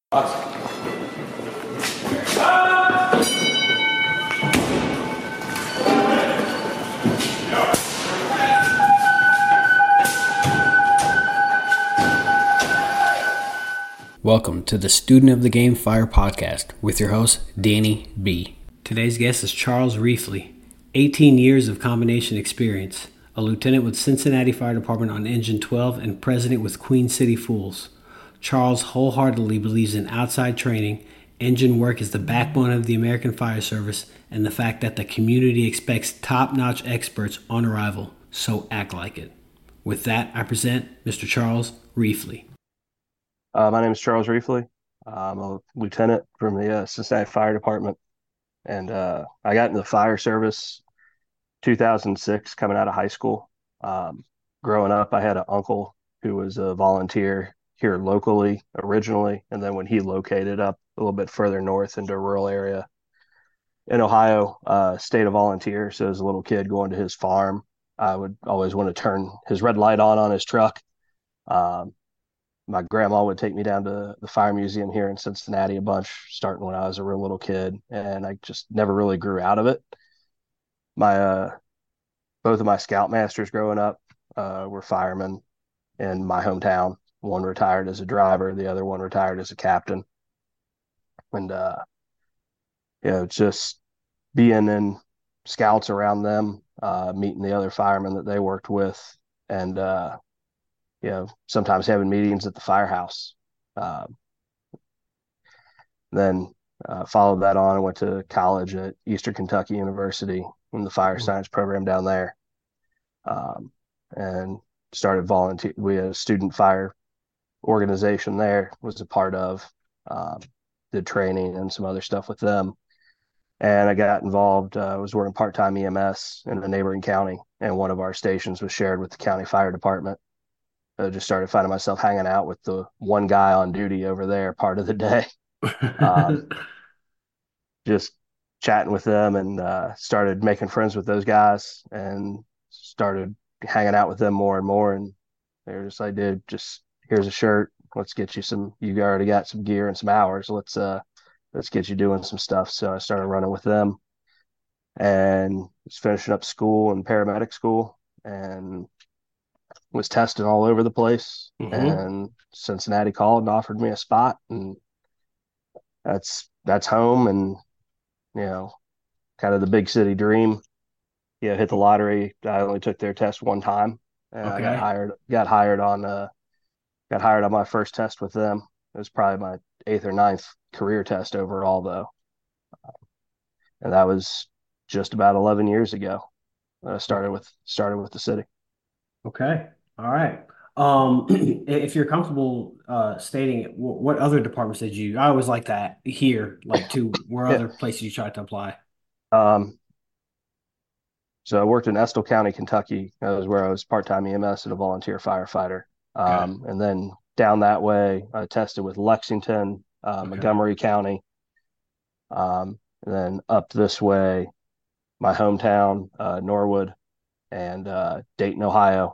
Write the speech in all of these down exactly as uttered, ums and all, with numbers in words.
Welcome to the Student of the Game Fire podcast with your host, Danny B. Today's guest is Charles Reifley, eighteen years of combination experience, a lieutenant with Cincinnati Fire Department on Engine twelve and president with Queen City Fools. Charles wholeheartedly believes in outside training. Engine work is the backbone of the American Fire Service and the fact that the community expects top-notch experts on arrival, so act like it. With that, I present Mister Charles Reifley. Uh, my name is Charles Reifley. I'm a lieutenant from the uh, Cincinnati Fire Department, and uh, I got into the fire service two thousand six, coming out of high school. Um, growing up, I had an uncle who was a volunteer here locally originally, and then when he located up a little bit further north into a rural area in Ohio, uh, stayed a volunteer. So as a little kid going to his farm, I would always want to turn his red light on on his truck. Um, My grandma would take me down to the fire museum here in Cincinnati a bunch, starting when I was a real little kid, and I just never really grew out of it. My uh, both of my scoutmasters growing up uh, were firemen in my hometown. One retired as a driver, the other one retired as a captain, and uh, you know, just being in scouts around them, uh, meeting the other firemen that they worked with, and uh, you know, sometimes having meetings at the firehouse. Uh, then uh, followed that on and went to college at Eastern Kentucky University in the fire science program down there, um, and started volunteer. We had a student fire organization there, was a part of, um, did training and some other stuff with them. And I got involved. I uh, was working part-time E M S in a neighboring county, and one of our stations was shared with the county fire department. I just started finding myself hanging out with the one guy on duty over there part of the day. Um, just chatting with them, and uh, started making friends with those guys and started hanging out with them more and more. And they were just like, dude, just here's a shirt. Let's get you some, you already got some gear and some hours. Let's, uh, let's get you doing some stuff. So I started running with them and was finishing up school and paramedic school, and was testing all over the place. Mm-hmm. And Cincinnati called and offered me a spot, and that's that's home. And you know, kind of the big city dream. Yeah, hit the lottery. I only took their test one time, and okay. I got hired. Got hired on. Uh, got hired on my first test with them. It was probably my eighth or ninth career test overall, though, and that was just about eleven years ago. I started with started with the city. Okay. All right. Um, if you're comfortable uh, stating it, what other departments did you? I always like to hear, like, to where yeah. other places you tried to apply. Um, so I worked in Estill County, Kentucky. That was where I was part-time E M S and a volunteer firefighter. Um, and then down that way, I tested with Lexington, uh, okay. Montgomery County. Um, and then up this way, my hometown, uh, Norwood, and uh, Dayton, Ohio.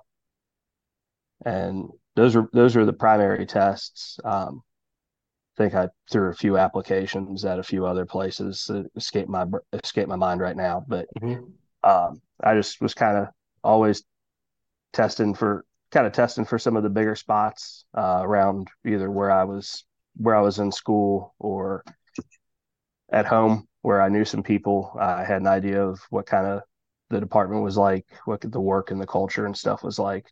And those are those are the primary tests. Um, I think I threw a few applications at a few other places that escape my escape my mind right now. But mm-hmm. um, I just was kind of always testing for kind of testing for some of the bigger spots uh, around either where I was where I was in school or at home where I knew some people. I had an idea of what kind of the department was like, what the work and the culture and stuff was like.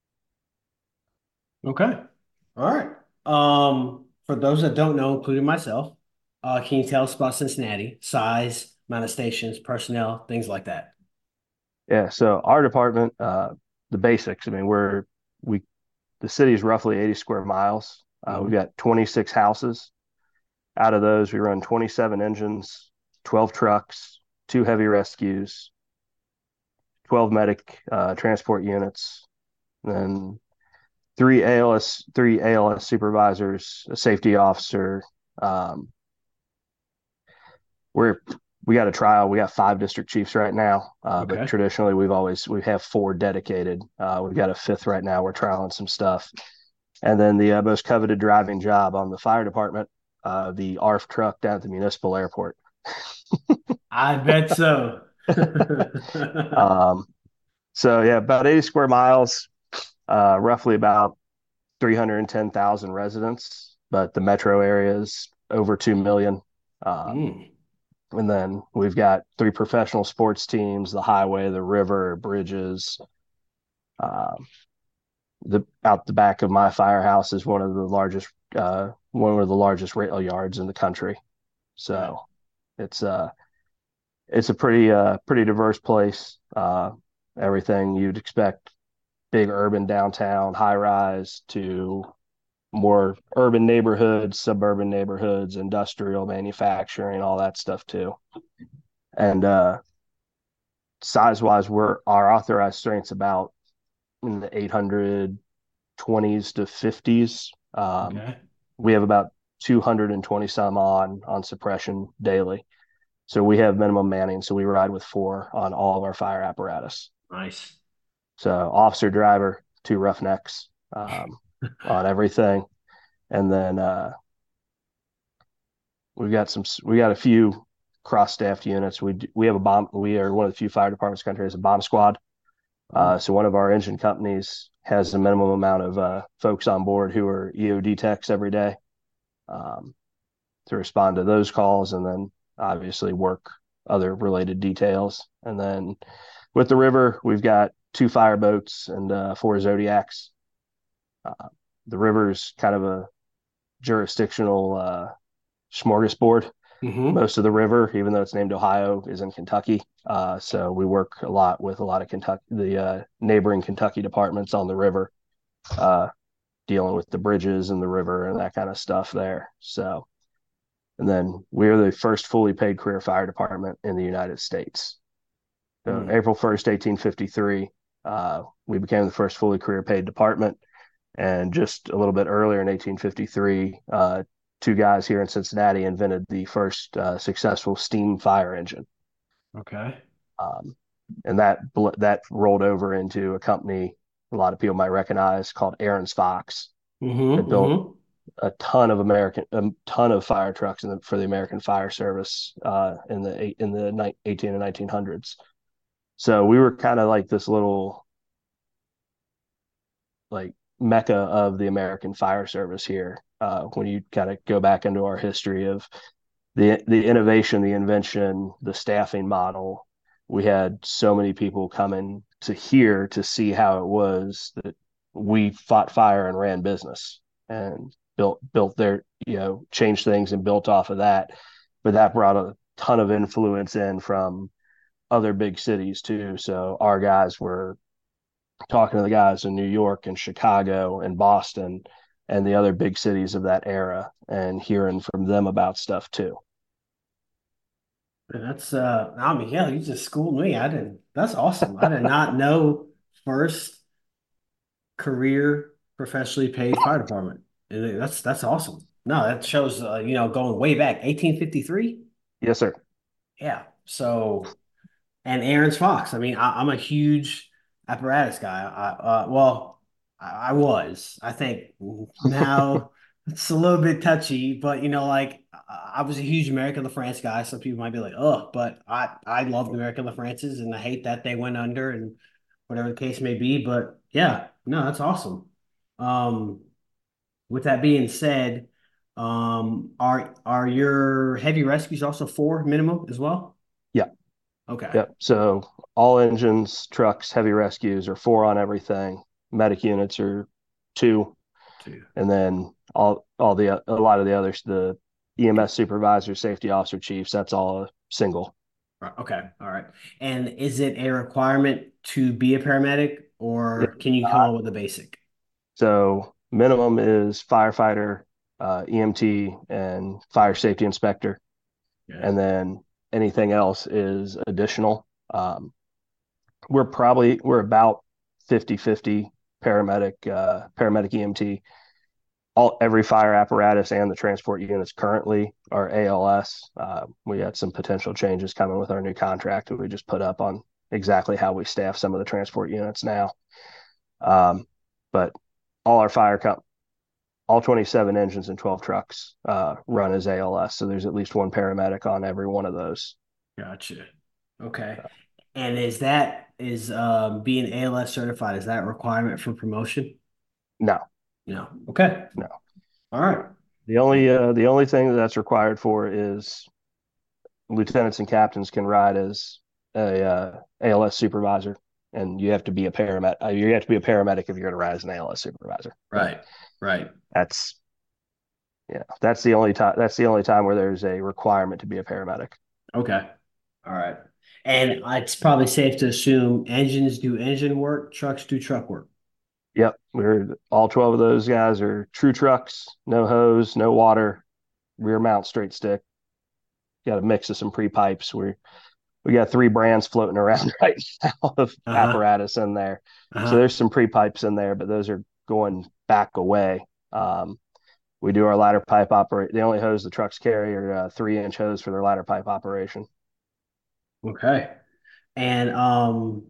Okay. All right. Um, for those that don't know, including myself, uh, can you tell us about Cincinnati? Size, amount of stations, personnel, things like that. Yeah. So our department, uh, the basics. I mean, we're we the city is roughly eighty square miles. Uh, mm-hmm. We've got twenty-six houses. Out of those, we run twenty-seven engines, twelve trucks, two heavy rescues, twelve medic uh, transport units, then three A L S, three A L S supervisors, a safety officer. Um, we're we got a trial. We got five district chiefs right now, uh, okay. but traditionally we've always we have four dedicated. Uh, we've got a fifth right now. We're trialing some stuff, and then the uh, most coveted driving job on the fire department uh, the A R F truck down at the municipal airport. I bet so. Um, so yeah, about eighty square miles, uh, roughly about three hundred ten thousand residents, but the metro area is over two million. Um, Mm, and then we've got three professional sports teams, the highway, the river, bridges. Um, the out the back of my firehouse is one of the largest, uh, one of the largest rail yards in the country. okay. So it's uh it's a pretty uh pretty diverse place. Uh, everything you'd expect: big urban downtown, high rise, to more urban neighborhoods, suburban neighborhoods, industrial manufacturing, all that stuff too. And uh, size wise, we're our authorized strength's about in the eight hundred twenties to fifties. Um, Okay. we have about two hundred twenty some on on suppression daily. So we have minimum manning. So we ride with four on all of our fire apparatus. Nice. So officer, driver, two roughnecks um, on everything. And then uh, we've got some, we got a few cross-staffed units. We we have a bomb. We are one of the few fire departments in the country has a bomb squad. Uh, Mm, so one of our engine companies has a minimum amount of uh, folks on board who are E O D techs every day um, to respond to those calls, and then obviously work other related details. And then with the river, we've got two fire boats and uh, four Zodiacs. Uh, the river's kind of a jurisdictional uh, smorgasbord. mm-hmm. Most of the river, even though it's named Ohio, is in Kentucky. Uh, so we work a lot with a lot of Kentucky, the uh, neighboring Kentucky departments on the river, uh, dealing with the bridges and the river and that kind of stuff there. So, and then we are the first fully paid career fire department in the United States. So Mm. April first, eighteen fifty-three, uh, we became the first fully career paid department. And just a little bit earlier in eighteen fifty-three, uh, two guys here in Cincinnati invented the first uh, successful steam fire engine. Okay. Um, and that that rolled over into a company a lot of people might recognize called Aaron's Fox that Mm-hmm. built Mm-hmm. a ton of American, a ton of fire trucks in the, for the American Fire Service uh, in the in the eighteen and nineteen hundreds. So we were kind of like this little like mecca of the American Fire Service here. Uh, when you kind of go back into our history of the the innovation, the invention, the staffing model, we had so many people coming to here to see how it was that we fought fire and ran business and built built their you know changed things and built off of that. But that brought a ton of influence in from other big cities too. So our guys were talking to the guys in New York and Chicago and Boston and the other big cities of that era and hearing from them about stuff too. That's uh I mean, yeah, you just schooled me. I didn't that's awesome. I did not know first career professionally paid fire department. And that's that's awesome. No, that shows uh, you know, going way back, eighteen fifty-three. Yes, sir. Yeah. So and Aaron's Fox. I mean, I, I'm a huge apparatus guy. I, uh, well, I, I was. I think now it's a little bit touchy, but you know, like I, I was a huge American LaFrance guy. Some people might be like, "Oh," but I I loved American LaFrances, and I hate that they went under, and whatever the case may be. But yeah, no, that's awesome. Um, with that being said, um, are are your heavy rescues also four minimum as well? Yeah. Okay. Yep. So all engines, trucks, heavy rescues are four on everything. Medic units are two, Two. and then all all the a lot of the others, the E M S supervisor, safety officer, chiefs, that's all a single. Right, okay, all right. And is it a requirement to be a paramedic, It or is can you come not. up with a basic? So minimum is firefighter, uh, E M T, and fire safety inspector, Yeah. and then anything else is additional. Um, we're probably we're about fifty-fifty paramedic, uh, paramedic E M T. All every fire apparatus and the transport units currently are A L S. Uh, we had some potential changes coming with our new contract that we just put up on exactly how we staff some of the transport units now. Um, but all our fire com- all twenty-seven engines and twelve trucks uh, run as A L S. So there's at least one paramedic on every one of those. Gotcha. Okay. And is that is um being A L S certified, is that a requirement for promotion? No, No. Okay. no. All right. The only uh, the only thing that's required for is lieutenants and captains can ride as a uh, A L S supervisor, and you have to be a paramedic. Uh, you have to be a paramedic if you're going to ride as an A L S supervisor. But Right. Right. that's yeah, that's the only time. That's the only time where there's a requirement to be a paramedic. Okay. All right. And it's probably safe to assume engines do engine work, trucks do truck work. Yep, we're all twelve of those guys are true trucks, no hose, no water, rear mount straight stick. Got a mix of some pre pipes. We we got three brands floating around right now of Uh-huh. apparatus in there. So Uh-huh. there's some pre pipes in there, but those are going back away. Um, we do our ladder pipe operate. The only hose the trucks carry are uh, three inch hose for their ladder pipe operation. Okay. And um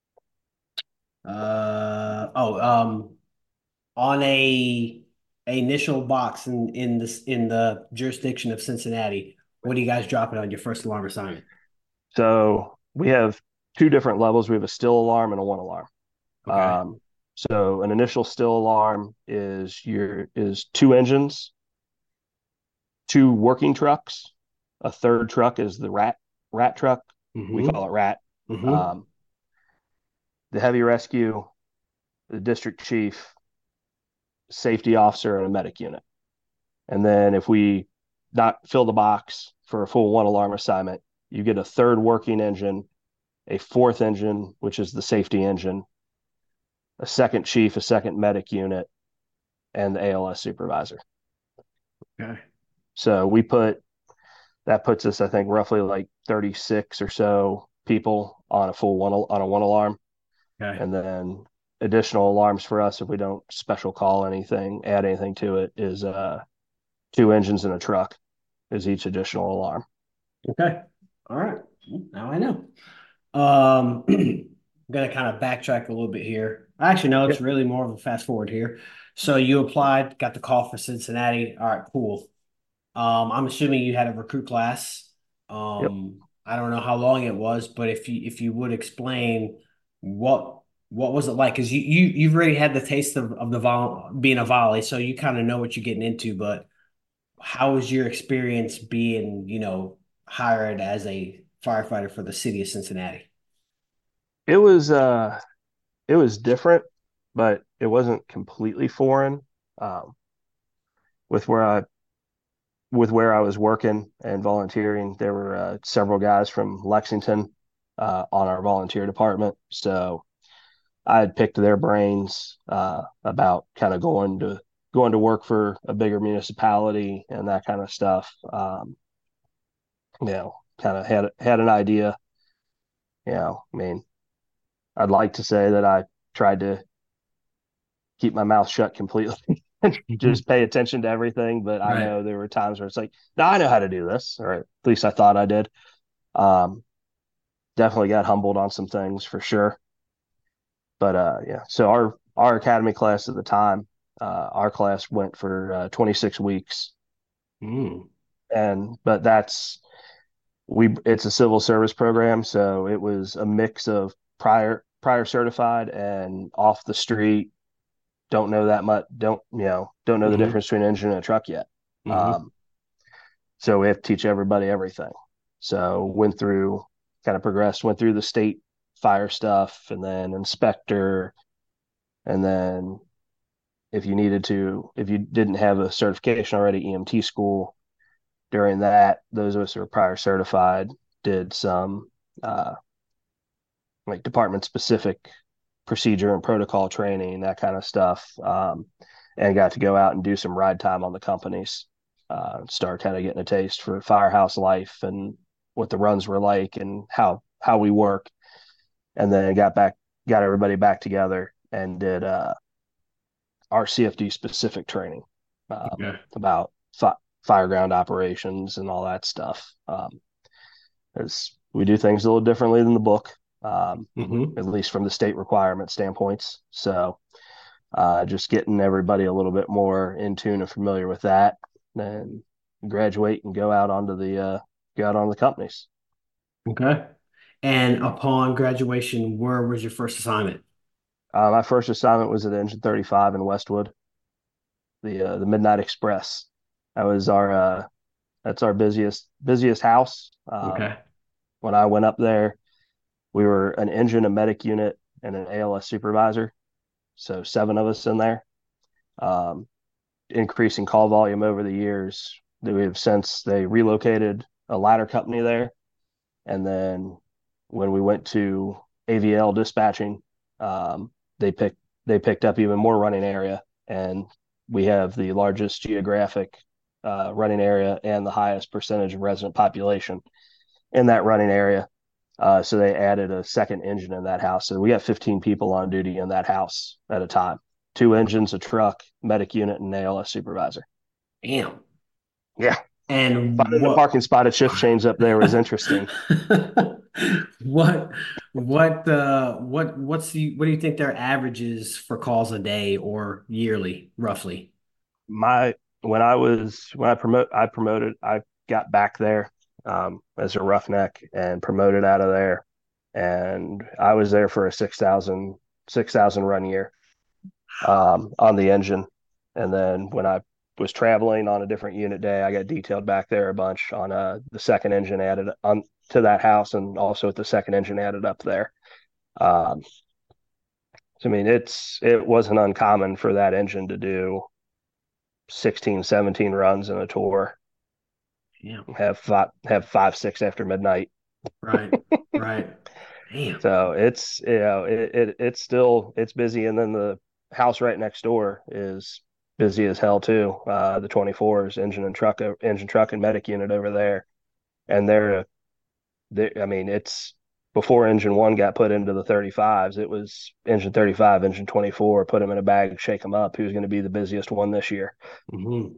uh oh um on a, a initial box in in this in the jurisdiction of Cincinnati, what are you guys dropping on your first alarm assignment? So we have two different levels. We have a still alarm and a one alarm. Okay. Um, so an initial still alarm is your is two engines, two working trucks. A third truck is the rat rat truck. We Mm-hmm. call it rat. Mm-hmm. Um, the heavy rescue, the district chief, safety officer, and a medic unit. And then if we not fill the box for a full one alarm assignment, you get a third working engine, a fourth engine, which is the safety engine, a second chief, a second medic unit, and the A L S supervisor. Okay. So we put that puts us, I think, roughly like thirty-six or so people on a full one on a one alarm, Okay. and then additional alarms for us if we don't special call anything, add anything to it is uh two engines in a truck is each additional alarm. Okay. All right. Now I know. Um, I'm gonna kind of backtrack a little bit here. Actually, no, it's Yep. really more of a fast forward here. So you applied, got the call for Cincinnati. All right, cool. Um, I'm assuming you had a recruit class. Yep. Um, I don't know how long it was, but if you if you would explain what what was it like? Because you you you've already had the taste of, of the vol being a volley, so you kind of know what you're getting into. But how was your experience being, you know, hired as a firefighter for the city of Cincinnati? It was uh it was different, but it wasn't completely foreign. Um, with where I with where I was working and volunteering, there were uh, several guys from Lexington uh, on our volunteer department. So I had picked their brains uh, about kind of going to going to work for a bigger municipality and that kind of stuff. Um, you know, kind of had had an idea. You know, I mean, I'd like to say that I tried to keep my mouth shut completely and Mhm. just pay attention to everything. But I Right. know there were times where it's like, no, I know how to do this, or at least I thought I did. Um, definitely got humbled on some things for sure. But uh, yeah, so our our academy class at the time, uh, our class went for uh, twenty-six weeks, Mm. and but that's we it's a civil service program, so it was a mix of prior prior certified and off the street. Don't know that much. Don't you know? Don't know the Hmm. difference between an engine and a truck yet. Hmm. Um, so we have to teach everybody everything. So went through, kind of progressed, went through the state fire stuff, and then inspector, and then if you needed to, if you didn't have a certification already, E M T school. During that, those of us who were prior certified did some uh, like department specific procedure and protocol training, that kind of stuff, um, and got to go out and do some ride time on the companies. Uh, start kind of getting a taste for firehouse life and what the runs were like and how how we work, and then got back, got everybody back together and did uh, our C F D specific training um, Okay. about fi- fireground operations and all that stuff. Um, as we do things a little differently than the book, um, Hmm. at least from the state requirement standpoints. So uh, just getting everybody a little bit more in tune and familiar with that, and graduate and go out onto the uh, go out on the companies. Okay. And upon graduation, where was your first assignment? Uh, my first assignment was at Engine thirty-five in Westwood, the uh, the Midnight Express. That was our uh, that's our busiest busiest house. Um, Okay. when I went up there, we were an engine, a medic unit, and an A L S supervisor. So seven of us in there. Um, increasing call volume over the years. We have since they relocated a ladder company there, and then when we went to A V L dispatching, um, they picked they picked up even more running area, and we have the largest geographic uh, running area and the highest percentage of resident population in that running area. Uh, so they added a second engine in that house. So we got fifteen people on duty in that house at a time. Two engines, a truck, medic unit, and A L S supervisor. Damn. Yeah. And Finding a what parking spot at shift change up there was interesting. what what uh what what's the what do you think their average is for calls a day or yearly, roughly? My when I was when I promote I promoted I got back there um, as a roughneck and promoted out of there, and I was there for a six thousand six thousand run year um, on the engine, and then when I was traveling on a different unit day, I got detailed back there a bunch on uh, the second engine added on to that house, and also with the second engine added up there. Um, so I mean, it's it wasn't uncommon for that engine to do sixteen, seventeen runs in a tour, Yeah. have five, have five, six after midnight. Right. Right. Damn. So it's, you know, it, it, it's still, it's busy. And then the house right next door is busy as hell too. Uh, the twenty-fours engine and truck, engine, truck and medic unit over there. And they're, they, I mean, it's before engine one got put into the thirty-fives, it was engine thirty-five, engine twenty-four, put them in a bag, shake them up. Who's going to be the busiest one this year? Hmm.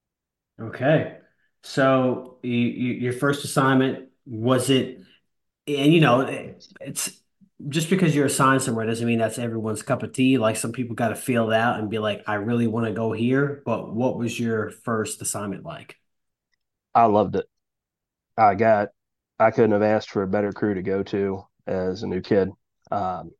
Okay. So you, you, your first assignment was it, and you know, it- it's just because you're assigned somewhere doesn't mean that's everyone's cup of tea. Like some people got to feel it out and be like, I really want to go here. But what was your first assignment like? I loved it. I got, I couldn't have asked for a better crew to go to as a new kid. Um,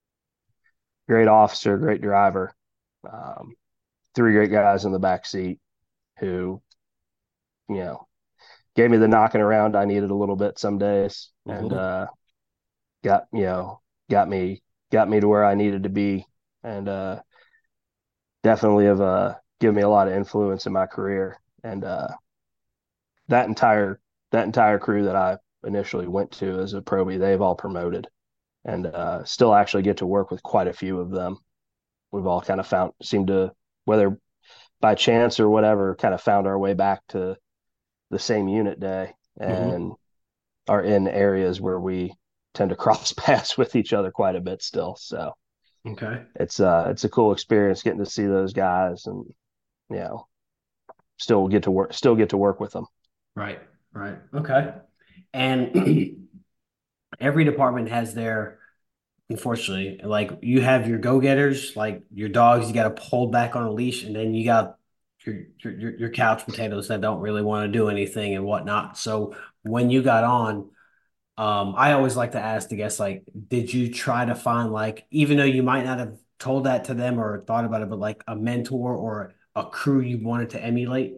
great officer, great driver, um, three great guys in the back seat who, you know, gave me the knocking around I needed a little bit some days, and Hmm. uh, got you know got me got me to where I needed to be, and uh, definitely have uh, given me a lot of influence in my career. And uh, that entire that entire crew that I initially went to as a probie, they've all promoted, and uh, still actually get to work with quite a few of them. We've all kind of found seem to, whether by chance or whatever, kind of found our way back to the same unit day, Hmm. and are in areas where we tend to cross paths with each other quite a bit still. So Okay. it's uh it's a cool experience getting to see those guys, and you know still get to work still get to work with them. Right. Right. Okay. And every department has their, unfortunately, like you have your go-getters, like your dogs, you got to hold back on a leash, and then you got your your your couch potatoes that don't really want to do anything and whatnot. So when you got on, um, I always like to ask the guests, like, did you try to find like, even though you might not have told that to them or thought about it, but like a mentor or a crew you wanted to emulate?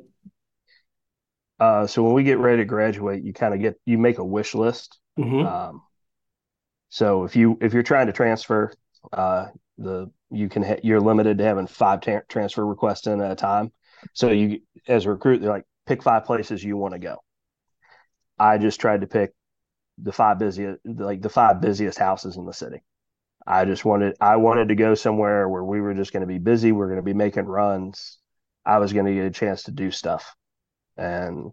Uh, so when we get ready to graduate, you kind of get you make a wish list. Hmm. Um, so if you if you're trying to transfer, uh, the you can ha- you're limited to having five ta- transfer requests in at a time. So you as a recruit, they're like pick five places you want to go. I just tried to pick the five busiest like the five busiest houses in the city. I just wanted I wanted to go somewhere where we were just going to be busy, we're going to be making runs. I was going to get a chance to do stuff, and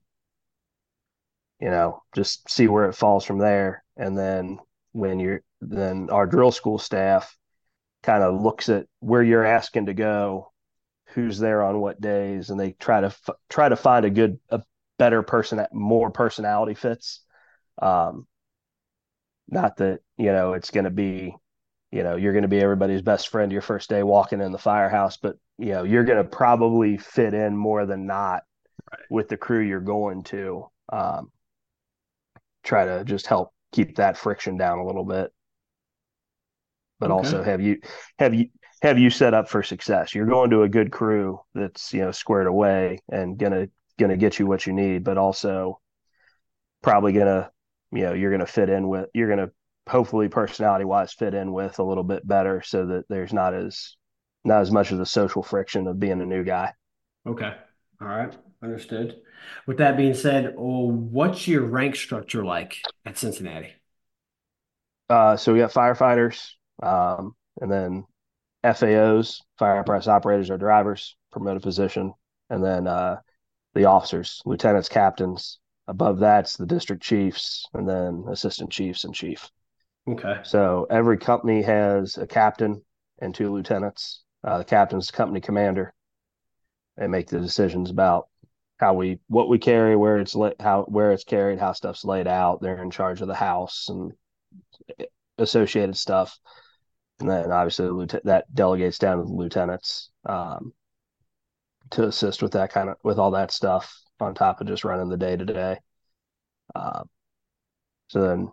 you know, just see where it falls from there. And then when you're then our drill school staff kind of looks at where you're asking to go, who's there on what days, and they try to f- try to find a good a better person more personality fits. Um, not that, you know, it's going to be you know, you're going to be everybody's best friend your first day walking in the firehouse, but you know, you're going to probably fit in more than not with the crew you're going to. Um, try to just help keep that friction down a little bit, but Okay. also have you have you have you set up for success. You're going to a good crew that's, you know, squared away and gonna gonna get you what you need, but also probably gonna, you know, you're gonna fit in with you're gonna hopefully personality wise fit in with a little bit better so that there's not as not as much of the social friction of being a new guy. Okay. All right. Understood. With that being said, oh, what's your rank structure like at Cincinnati? Uh, so we got firefighters, um, and then F A Os, fire apparatus operators, or drivers, promoted position, and then uh, the officers, lieutenants, captains. Above that's the district chiefs, and then assistant chiefs and chief. Okay. So every company has a captain and two lieutenants. Uh, the captain's the company commander. They make the decisions about how we what we carry, where it's la- how where it's carried, how stuff's laid out. They're in charge of the house and associated stuff. And then obviously the lieutenant that delegates down to the lieutenants um, to assist with that kind of with all that stuff on top of just running the day to day. So then,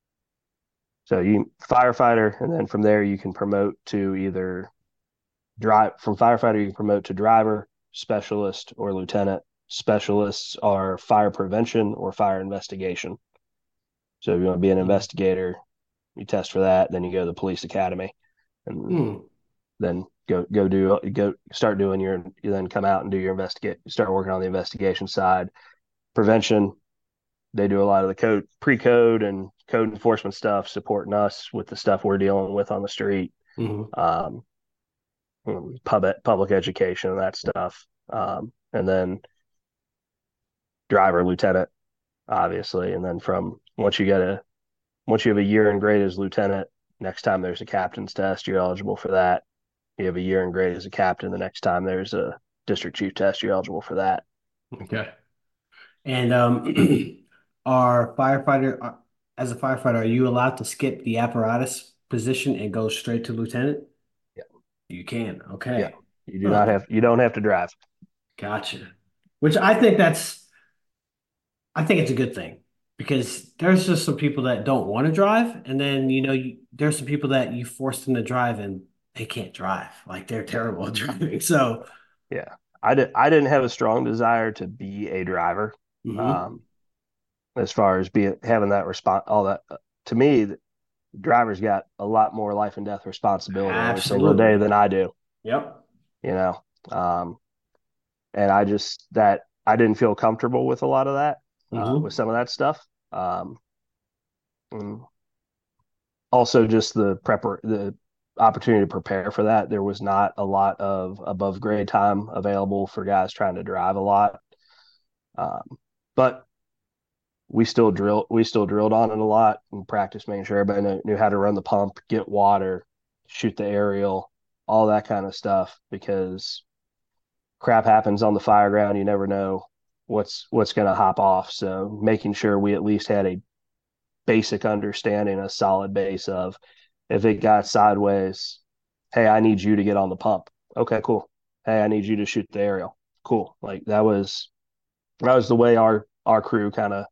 so you firefighter, and then from there you can promote to either drive from firefighter you can promote to driver, specialist, or lieutenant. Specialists are fire prevention or fire investigation. So if you want to be an investigator, you test for that. Then you go to the police academy, and Hmm. then go go do go start doing your you then come out and do your investigate start working on the investigation side. Prevention, they do a lot of the code pre-code and code enforcement stuff, supporting us with the stuff we're dealing with on the street. Hmm. um, public public education and that stuff. Um, and then driver, lieutenant, obviously, and then from once you get a once you have a year in grade as lieutenant, next time there's a captain's test, you're eligible for that. You have a year in grade as a captain, the next time there's a district chief test, you're eligible for that. Okay. And um, are firefighter, uh, as a firefighter, are you allowed to skip the apparatus position and go straight to lieutenant? Yeah, You can. yeah. Okay. You do not Huh. have you don't have to drive. Gotcha. Which I think that's, I think it's a good thing because there's just some people that don't want to drive. And then, you know, you, there's some people that you force them to drive and they can't drive. Like they're Yeah, terrible at driving. So, yeah. I did. I didn't have a strong desire to be a driver. mhm. Um, as far as being having that response, all that to me, the driver's got a lot more life and death responsibility every single day Absolutely. than I do. Yep. You know, um, and I just that I didn't feel comfortable with a lot of that, uh, with Hmm. some of that stuff. Um, and also, just the prepper the opportunity to prepare for that. There was not a lot of above grade time available for guys trying to drive a lot, um, but we still drill we still drilled on it a lot and practice making sure everybody knew, knew how to run the pump, get water, shoot the aerial, all that kind of stuff because crap happens on the fire ground. You never know what's what's going to hop off. So making sure we at least had a basic understanding, a solid base of if it got sideways, hey, I need you to get on the pump. Okay, cool. Hey, I need you to shoot the aerial. Cool. Like that was that was the way our our crew kind of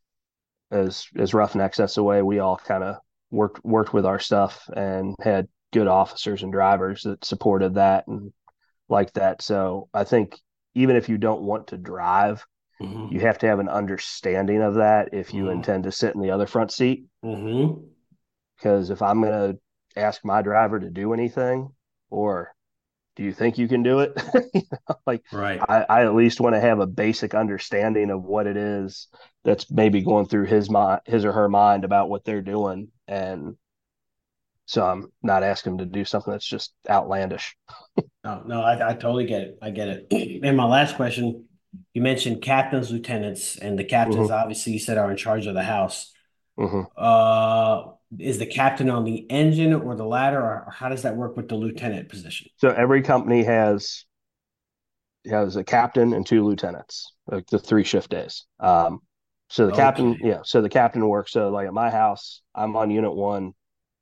as as roughnecks. That's the way we all kind of worked worked with our stuff and had good officers and drivers that supported that and like that. So I think even if you don't want to drive, you Hmm. have to have an understanding of that if you Hmm. intend to sit in the other front seat. Hmm. Because if I'm going to ask my driver to do anything, or do you think you can do it? You know, like Right. I, I at least want to have a basic understanding of what it is that's maybe going through his mind, his or her mind about what they're doing. And so I'm not asking them to do something that's just outlandish. No, no, I, I totally get it. I get it. And my last question, you mentioned captains, lieutenants, and the captains Mm-hmm, obviously you said are in charge of the house. mm-hmm. Uh, is the captain on the engine or the ladder, or how does that work with the lieutenant position? So every company has has a captain and two lieutenants, like the three shift days. Um, so the captain, Okay. yeah. So the captain works. So like at my house, I'm on unit one,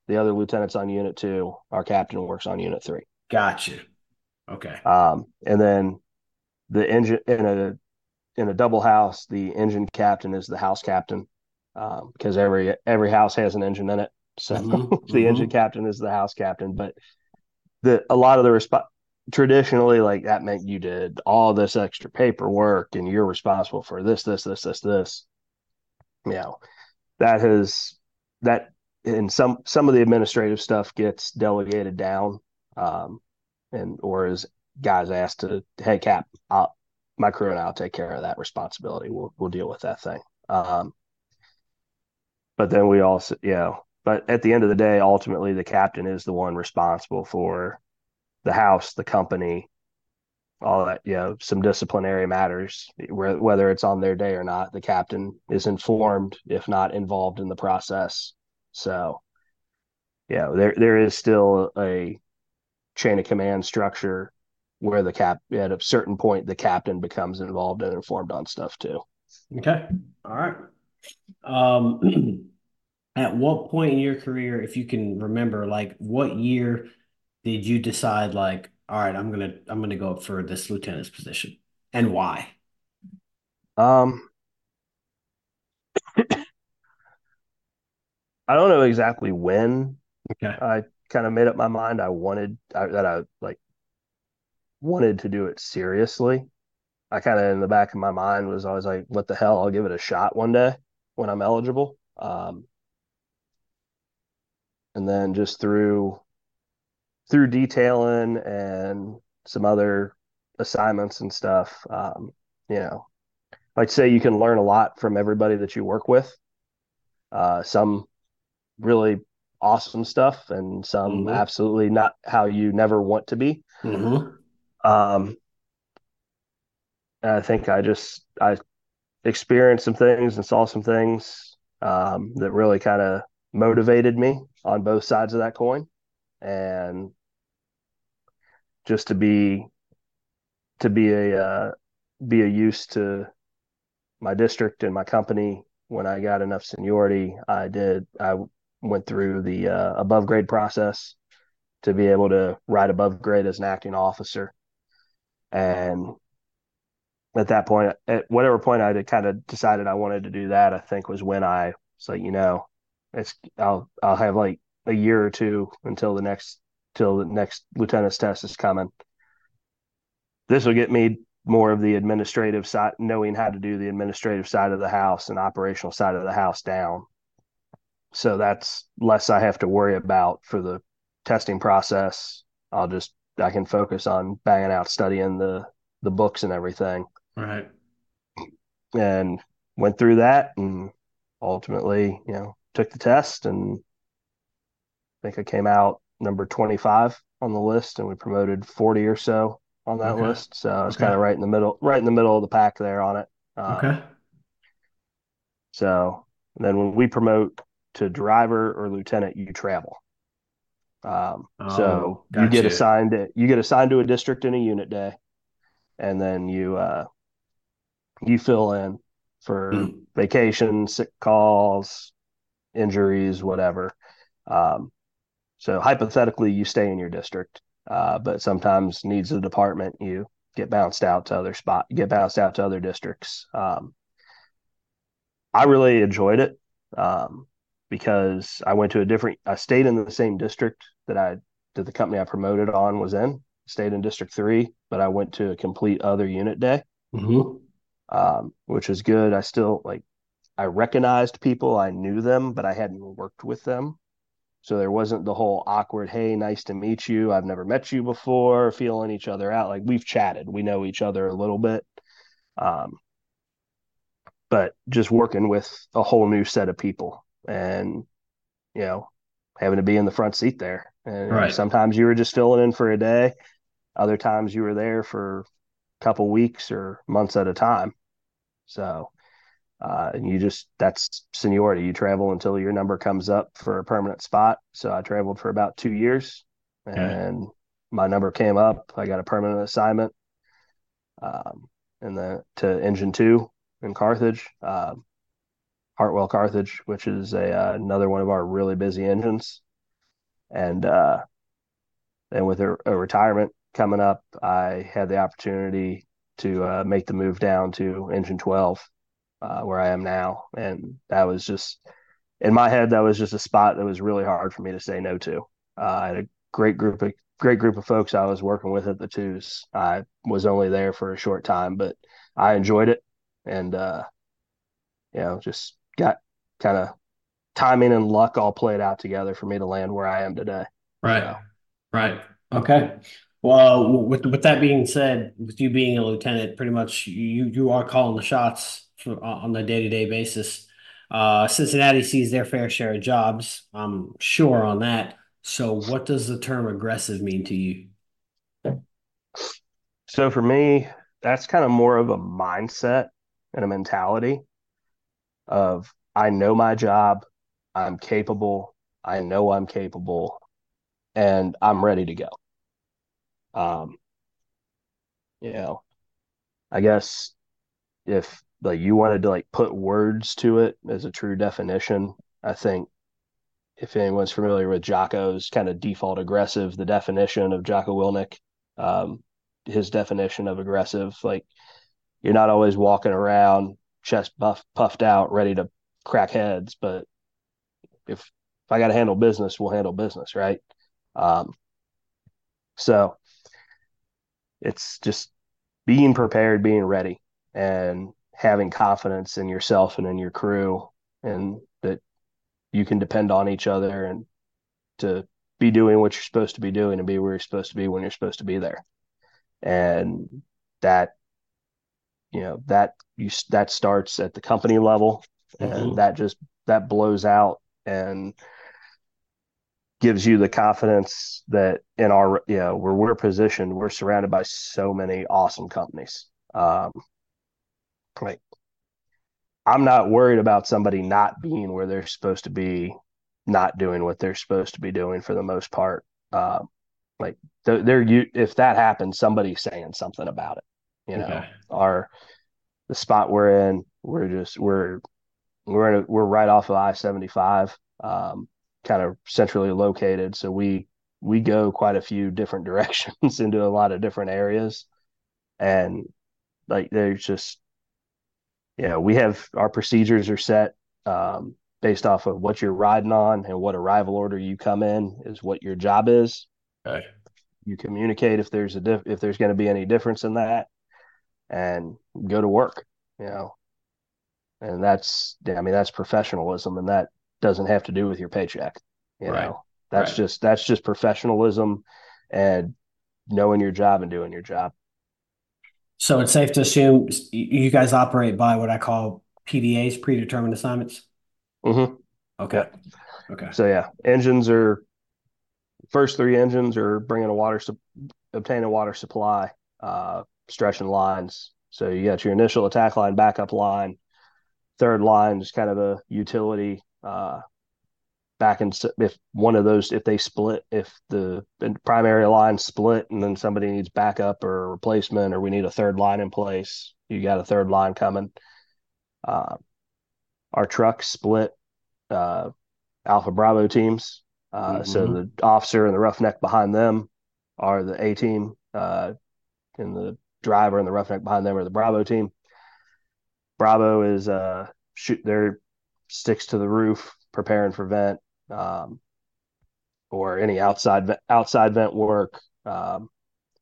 The other lieutenants on unit two, our captain works on unit three. Gotcha. Okay. Um, and then the engine in a in a double house, the engine captain is the house captain, um, because every every house has an engine in it. So Mm-hmm. the engine Mm-hmm. captain is the house captain. But the a lot of the resp- traditionally, like, that meant you did all this extra paperwork and you're responsible for this, this, this, this, this. You know, that has that and some some of the administrative stuff gets delegated down, um, and or is guys asked to, hey, Cap, I'll, my crew and I'll take care of that responsibility. We'll we'll deal with that thing. Um, but then we also, you know, but at the end of the day, ultimately the captain is the one responsible for the house, the company, all that. You know, some disciplinary matters, whether it's on their day or not. The captain is informed, if not involved in the process. So, yeah, there there is still a chain of command structure where the cap at a certain point the captain becomes involved and informed on stuff too. Okay. All right. Um, at what point in your career, if you can remember, like what year did you decide like, all right, I'm gonna I'm gonna go up for this lieutenant's position and why? Um, I don't know exactly when Okay. I kind of made up my mind. I wanted I, that I like wanted to do it seriously. I kind of in the back of my mind was always like, what the hell? I'll give it a shot one day when I'm eligible. Um, and then just through through detailing and some other assignments and stuff, um, you know, like say you can learn a lot from everybody that you work with. Uh, some really awesome stuff and some Mm-hmm. absolutely not how you never want to be. Mm-hmm. Um, and I think I just I experienced some things and saw some things, um, that really kind of motivated me on both sides of that coin, and just to be to be a uh, be a use to my district and my company. When I got enough seniority, I did I went through the uh, above grade process to be able to ride above grade as an acting officer. And at that point, at whatever point I had kind of decided I wanted to do that, I think was when I was like, you know, it's I'll I'll have like a year or two until the next till the next lieutenant's test is coming. This will get me more of the administrative side, knowing how to do the administrative side of the house and operational side of the house down. So that's less I have to worry about for the testing process. I'll just I can focus on banging out studying the the books and everything, All right. and went through that and ultimately, you know, took the test, and I think I came out number twenty-five on the list, and we promoted forty or so on that Okay. list. So I was kind Okay. of right in the middle, right in the middle of the pack there on it. Um, Okay. so then when we promote to driver or lieutenant, you travel. Um, so Oh, you get gotcha. assigned to, you get assigned to a district in a unit day, and then you uh, you fill in for Mm. vacation, sick calls, injuries, whatever. Um, so hypothetically, you stay in your district, uh, but sometimes needs of the department, you get bounced out to other spot, get bounced out to other districts. Um, I really enjoyed it, um, because I went to a different. I stayed in the same district that I that the company I promoted on was in. Stayed in District Three, but I went to a complete other unit day, Mm-hmm. um, which was good. I still like I recognized people, I knew them, but I hadn't worked with them. So there wasn't the whole awkward, hey, nice to meet you. I've never met you before, feeling each other out. Like we've chatted, we know each other a little bit. Um, but just working with a whole new set of people, and, you know, having to be in the front seat there. And, you know, Right. sometimes you were just filling in for a day, other times you were there for a couple weeks or months at a time. So, Uh, and you just that's seniority. You travel until your number comes up for a permanent spot. So I traveled for about two years, Okay. and my number came up. I got a permanent assignment, um, and then to Engine Two in Carthage, um, Hartwell Carthage, which is a uh, another one of our really busy engines. And uh, then with a, a retirement coming up, I had the opportunity to uh, make the move down to Engine twelve, uh, where I am now. And that was just, in my head, that was just a spot that was really hard for me to say no to. Uh, I had a great group of great group of folks I was working with at the twos. I was only there for a short time, but I enjoyed it, and uh, you know, just got kind of timing and luck all played out together for me to land where I am today. Right. So, Right. Okay. Well, with with that being said, with you being a lieutenant, pretty much you you are calling the shots for, on the day-to-day basis. Uh, Cincinnati sees their fair share of jobs. I'm sure on that. So, what does the term aggressive mean to you? so for me, that's kind of more of a mindset and a mentality of I know my job, I'm capable, I know I'm capable, and I'm ready to go. Um, you know, I guess if like you wanted to like put words to it as a true definition, I think if anyone's familiar with Jocko's kind of default aggressive, the definition of Jocko Willink, um, his definition of aggressive, like you're not always walking around chest buff, puffed out, ready to crack heads, but if if I got to handle business, we'll handle business, right? Um, so it's just being prepared, being ready, and having confidence in yourself and in your crew, and that you can depend on each other and to be doing what you're supposed to be doing and be where you're supposed to be when you're supposed to be there. And that, you know, that you that starts at the company level, and Hmm. that just that blows out and gives you the confidence that in our, you know, where we're positioned, we're surrounded by so many awesome companies. Um, like I'm not worried about somebody not being where they're supposed to be, not doing what they're supposed to be doing for the most part. Uh, like they're, they're you if that happens, somebody's saying something about it. You know, Okay. our the spot we're in, we're just we're we're in a, we're right off of I seventy-five, um, kind of centrally located. So we we go quite a few different directions into a lot of different areas, and like there's just, you know, we have our procedures are set, um, based off of what you're riding on and what arrival order you come in is what your job is. Okay. You communicate if there's a diff- if there's going to be any difference in that, and go to work. You know, and that's, I mean, that's professionalism, and that doesn't have to do with your paycheck. You Right. know, that's Right. just that's just professionalism and knowing your job and doing your job. So it's safe to assume you guys operate by what I call P D As, predetermined assignments. Mm-hmm. Okay. Yep. Okay. So yeah, engines are first three engines are bringing a water su- obtaining a water supply, uh, stretching lines. So you got your initial attack line, backup line, third line is kind of a utility, uh, back and if one of those, if they split, if the primary line split and then somebody needs backup or a replacement, or we need a third line in place, you got a third line coming. Uh, our trucks split, uh, Alpha Bravo teams. Uh, so Hmm. the officer and the roughneck behind them are the A team, uh, and the driver and the roughneck behind them are the Bravo team. Bravo is uh, shoot their sticks to the roof, preparing for vent. Um, or any outside outside vent work. Um,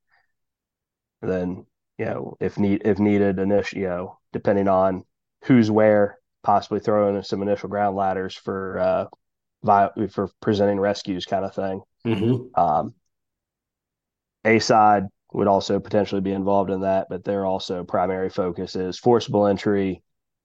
then, you know, if need if needed, initial, you know, depending on who's where, possibly throw in some initial ground ladders for uh vi- for presenting rescues kind of thing. Hmm. Um, A side would also potentially be involved in that, but their also primary focus is forcible entry,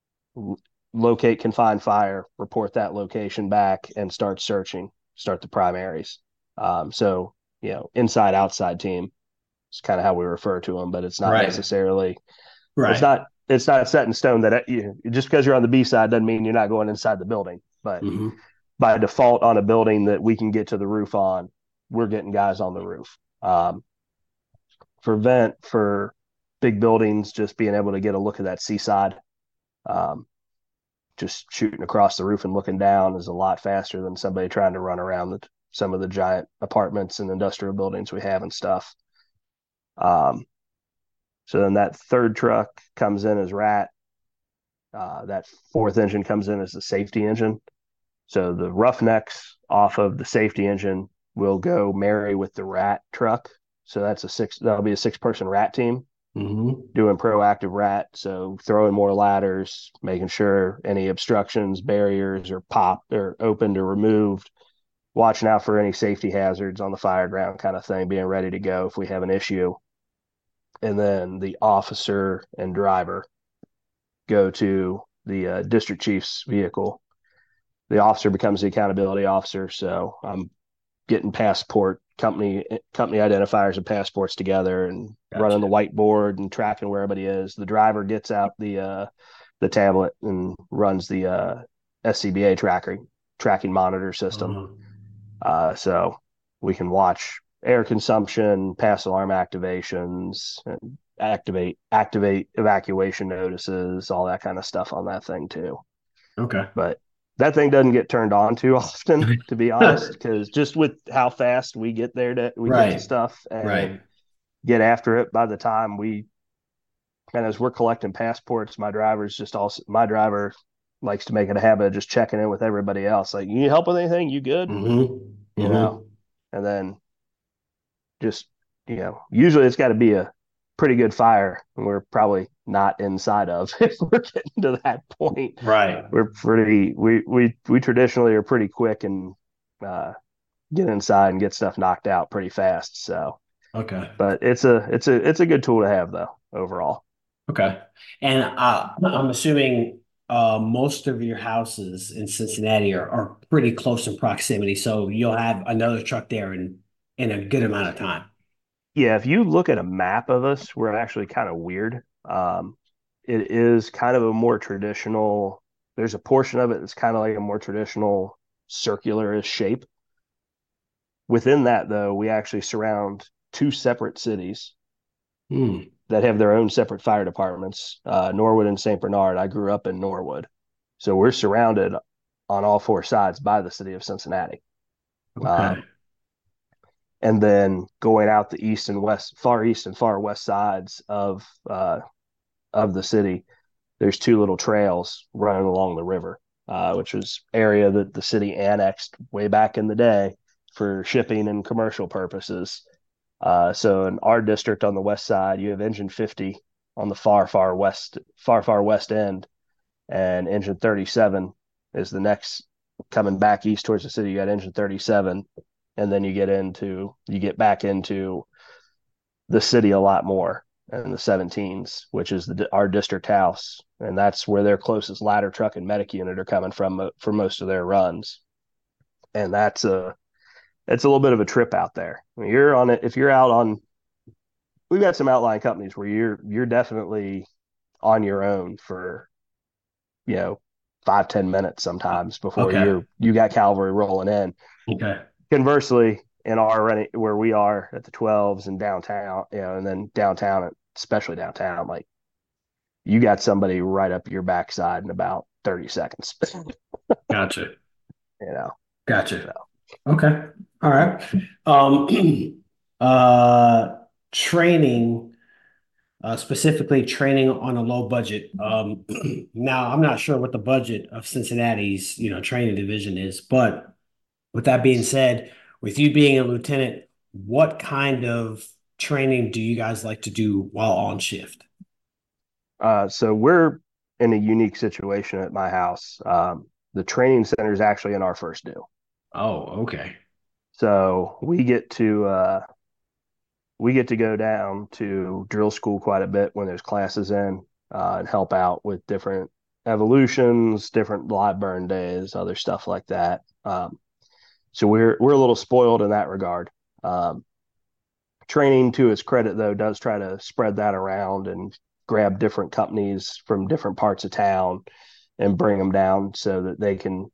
locate confined fire, report that location back, and start searching, start the primaries. Um, so, you know, inside outside team is kind of how we refer to them, but it's not Right. necessarily, it's Right. not, it's not set in stone that you, just because you're on the B side doesn't mean you're not going inside the building. But Hmm. by default, on a building that we can get to the roof on, we're getting guys on the roof. Um, for vent, for big buildings, just being able to get a look at that seaside, um, just shooting across the roof and looking down is a lot faster than somebody trying to run around the some of the giant apartments and industrial buildings we have and stuff. Um, so then that third truck comes in as rat. Uh, that fourth engine comes in as the safety engine. So the roughnecks off of the safety engine will go marry with the rat truck. So that's a six, that'll be a six person rat team Mm-hmm. doing proactive rat. So throwing more ladders, making sure any obstructions, barriers are popped or opened or removed, watching out for any safety hazards on the fire ground kind of thing, being ready to go if we have an issue. And then the officer and driver go to the uh, district chief's vehicle. The officer becomes the accountability officer. So I'm getting passport company company identifiers and passports together and gotcha. Running the whiteboard and tracking where everybody is. The driver gets out the uh, the tablet and runs the uh, S C B A tracking tracking monitor system. Uh-huh. Uh, so we can watch air consumption, pass alarm activations, and activate activate evacuation notices, all that kind of stuff on that thing too. Okay. But that thing doesn't get turned on too often, to be honest, because just with how fast we get there to we right. get to stuff and right. get after it, by the time we and as we're collecting passports, my driver's just also my driver likes to make it a habit of just checking in with everybody else. Like, you need help with anything? You good? Mm-hmm. You mm-hmm. know, and then just, you know, usually it's got to be a pretty good fire, and we're probably not inside of if we're getting to that point. Right. We're pretty we we we traditionally are pretty quick and uh, get inside and get stuff knocked out pretty fast. So okay. But it's a it's a it's a good tool to have though overall. Okay. And uh, I'm assuming uh, most of your houses in Cincinnati are, are pretty close in proximity, so you'll have another truck there in in a good amount of time. Yeah, if you look at a map of us, we're actually kind of weird. Um, it is kind of a more traditional, there's a portion of it that's kind of like a more traditional circular shape. Within that, though, we actually surround two separate cities hmm. that have their own separate fire departments, uh, Norwood and Saint Bernard. I grew up in Norwood. So we're surrounded on all four sides by the city of Cincinnati. Okay. Um, and then going out the east and west, far east and far west sides of uh, of the city, there's two little trails running along the river, uh, which was area that the city annexed way back in the day for shipping and commercial purposes. Uh, so in our district on the west side, you have Engine fifty on the far, far west, far, far west end, and Engine thirty-seven is the next coming back east towards the city. You got Engine thirty-seven. And then you get into, you get back into the city a lot more in the seventeens, which is the, our district house. And that's where their closest ladder truck and medic unit are coming from for most of their runs. And that's a, it's a little bit of a trip out there. I mean, you're on it. If you're out on, we've got some outlying companies where you're, you're definitely on your own for, you know, five, ten minutes sometimes before okay. you're, you got cavalry rolling in. Okay. Conversely, in our running where we are at the twelves and downtown, you know, and then downtown, especially downtown, like you got somebody right up your backside in about thirty seconds. Gotcha. You know. Gotcha. So. Okay. All right. Um, uh, training, uh, specifically training on a low budget. Um, now I'm not sure what the budget of Cincinnati's, you know, training division is, but with that being said, with you being a lieutenant, what kind of training do you guys like to do while on shift? Uh, so we're in a unique situation at my house. Um, the training center is actually in our first due. Oh, okay. So we get to uh, we get to go down to drill school quite a bit when there's classes in uh, and help out with different evolutions, different live burn days, other stuff like that. Um, So we're we're a little spoiled in that regard. Um, training, to its credit, though, does try to spread that around and grab different companies from different parts of town and bring them down so that they can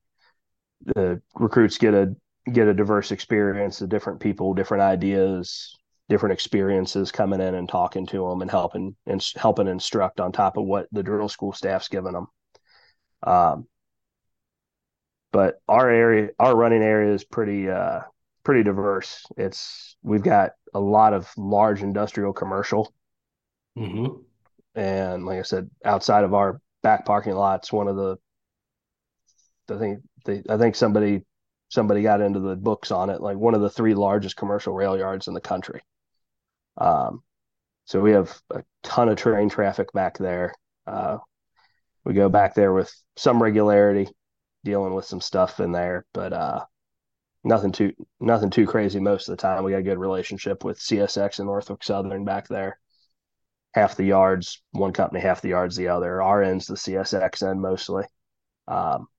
the recruits get a get a diverse experience of different people, different ideas, different experiences coming in and talking to them and helping and helping instruct on top of what the drill school staff's giving them. Um, But our area, our running area is pretty, uh, pretty diverse. It's we've got a lot of large industrial commercial, Mm-hmm. and like I said, outside of our back parking lots, one of the I think they I think somebody somebody got into the books on it, like one of the three largest commercial rail yards in the country. Um, so we have a ton of train traffic back there. Uh, we go back there with some regularity, dealing with some stuff in there, but uh, nothing too nothing too crazy most of the time. We got a good relationship with C S X and Norfolk Southern back there. Half the yards, one company, half the yards the other. Our end's the C S X end mostly. Um,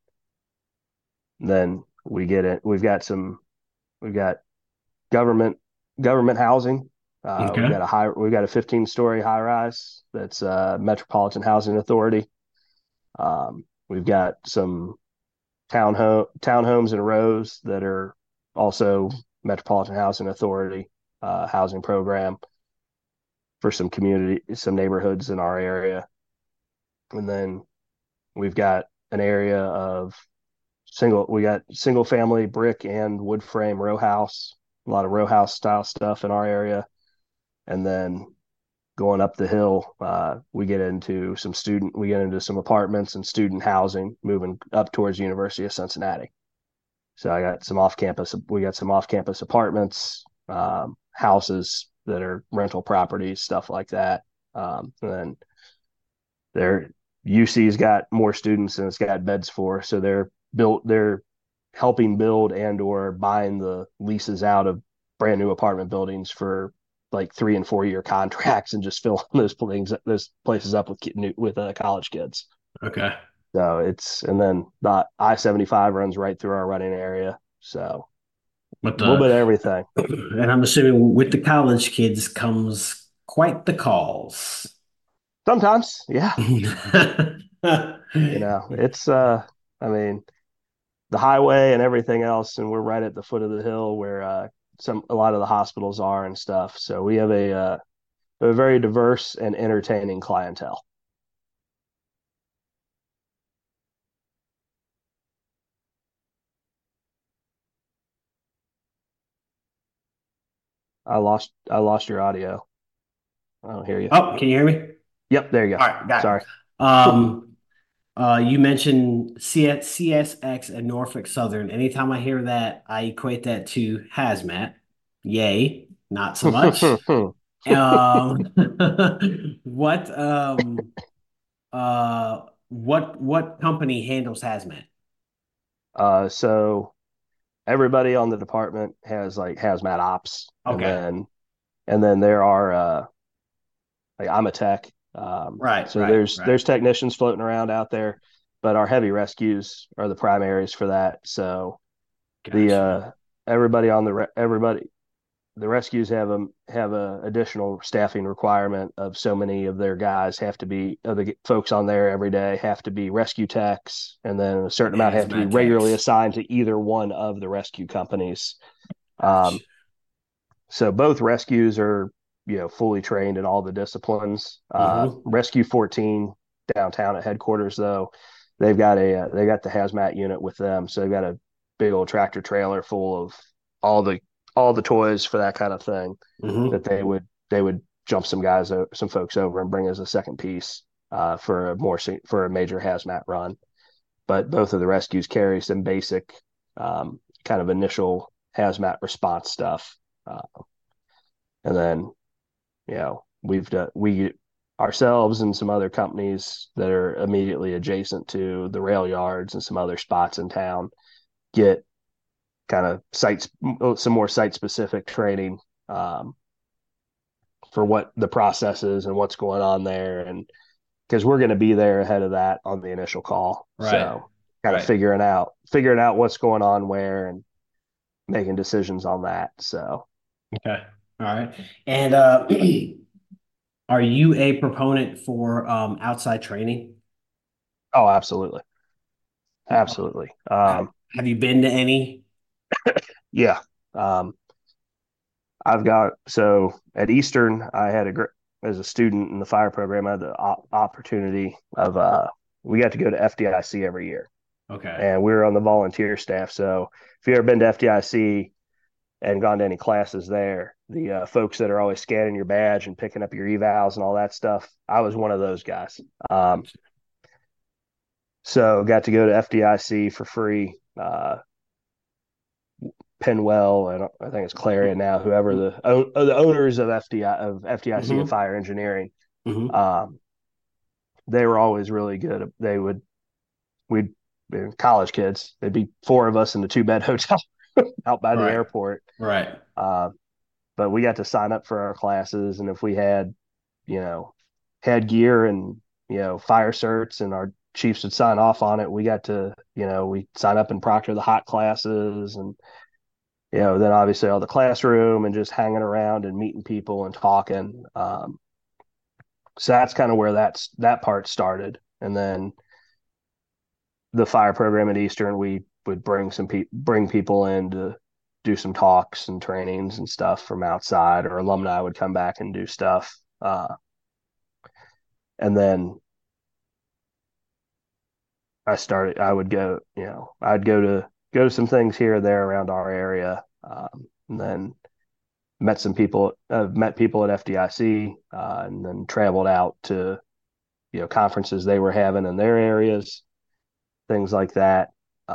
then we get it. We've got some. We've got government government housing. Uh, we've got Okay. a high. We've got a fifteen story high rise that's uh, Metropolitan Housing Authority. Um, we've got some townhome townhomes and rows that are also Metropolitan Housing Authority uh, housing program for some community, some neighborhoods in our area. And then we've got an area of single, we got single family brick and wood frame row house, a lot of row house style stuff in our area. And then going up the hill, uh, we get into some student, we get into some apartments and student housing moving up towards University of Cincinnati. So I got some off campus, we got some off campus apartments, um, houses that are rental properties, stuff like that. Um, and then their U C's got more students than it's got beds for, so they're built. They're helping build and or buying the leases out of brand new apartment buildings for like three and four year contracts and just filling those things those places up with with uh, college kids. Okay. So it's and then the I seventy-five runs right through our running area, so But a little the bit of everything. and I'm assuming with the college kids comes quite the calls. Sometimes, yeah, you know, it's uh, I mean, the highway and everything else, and we're right at the foot of the hill where uh, some a lot of the hospitals are and stuff. So we have a uh, a very diverse and entertaining clientele. I lost I lost your audio. I don't hear you. Oh, can you hear me? Yep, there you go. All right, got Sorry. it. Um, uh, you mentioned C S C S X and Norfolk Southern. Anytime I hear that, I equate that to hazmat. Yay, not so much. Um, what um uh what what company handles hazmat? uh, so everybody on the department has like hazmat ops, and Okay. then and then there are uh, like I'm a tech. Um, Right, so right, there's right. there's technicians floating around out there, but our heavy rescues are the primaries for that. So the Gotcha. uh, everybody on the re- everybody the rescues have a have a additional staffing requirement of so many of their guys have to be of the folks on there every day have to be rescue techs, and then a certain And amount have to be hazmat regularly techs. assigned to either one of the rescue companies. Um, Gotcha. so both rescues are, you know, fully trained in all the disciplines. Uh, Mm-hmm. Rescue fourteen downtown at headquarters, though, they've got a uh, they got the hazmat unit with them, so they've got a big old tractor trailer full of all the all the toys for that kind of thing that Mm-hmm. they would they would jump some guys some folks over and bring as a second piece uh, for a more for a major hazmat run. But both of the rescues carry some basic um, kind of initial hazmat response stuff. Uh, and then, you know, we've done, we ourselves and some other companies that are immediately adjacent to the rail yards and some other spots in town get kind of sites, some more site specific training um, for what the process is and what's going on there. And because we're going to be there ahead of that on the initial call. Right. So kind of Right. figuring out, figuring out what's going on where and making decisions on that. So, Okay. All right. And uh are you a proponent for um outside training? oh, absolutely. Absolutely. Ha- Um, Have you been to any? yeah. Um, I've got so at Eastern, I had a great as a student in the fire program. I had the op- opportunity of uh, we got to go to F D I C every year, Okay. and we were on the volunteer staff. So if you ever been to F D I C, and gone to any classes there. The uh, folks that are always scanning your badge and picking up your evals and all that stuff, I was one of those guys. Um, so got to go to F D I C for free. Uh, Penwell and I think it's Clarion now, whoever the the owners of F D I of F D I C and Mm-hmm. Fire Engineering, Mm-hmm. um, they were always really good. They would we'd be college kids. There'd be four of us in the two bed hotel out by the Right. airport. Right. Uh, but we got to sign up for our classes, and if we had, you know, headgear and you know fire certs, and our chiefs would sign off on it, we got to, you know, we sign up and proctor the hot classes, and you know, then obviously all the classroom and just hanging around and meeting people and talking. Um, so that's kind of where that's that part started, and then the fire program at Eastern, we would bring some people bring people in to do some talks and trainings and stuff from outside, or alumni would come back and do stuff. Uh, and then I started. I would go, you know, I'd go to go to some things here or there around our area, um, and then met some people. Uh, met people at F D I C, uh, and then traveled out to you know conferences they were having in their areas, things like that. Uh,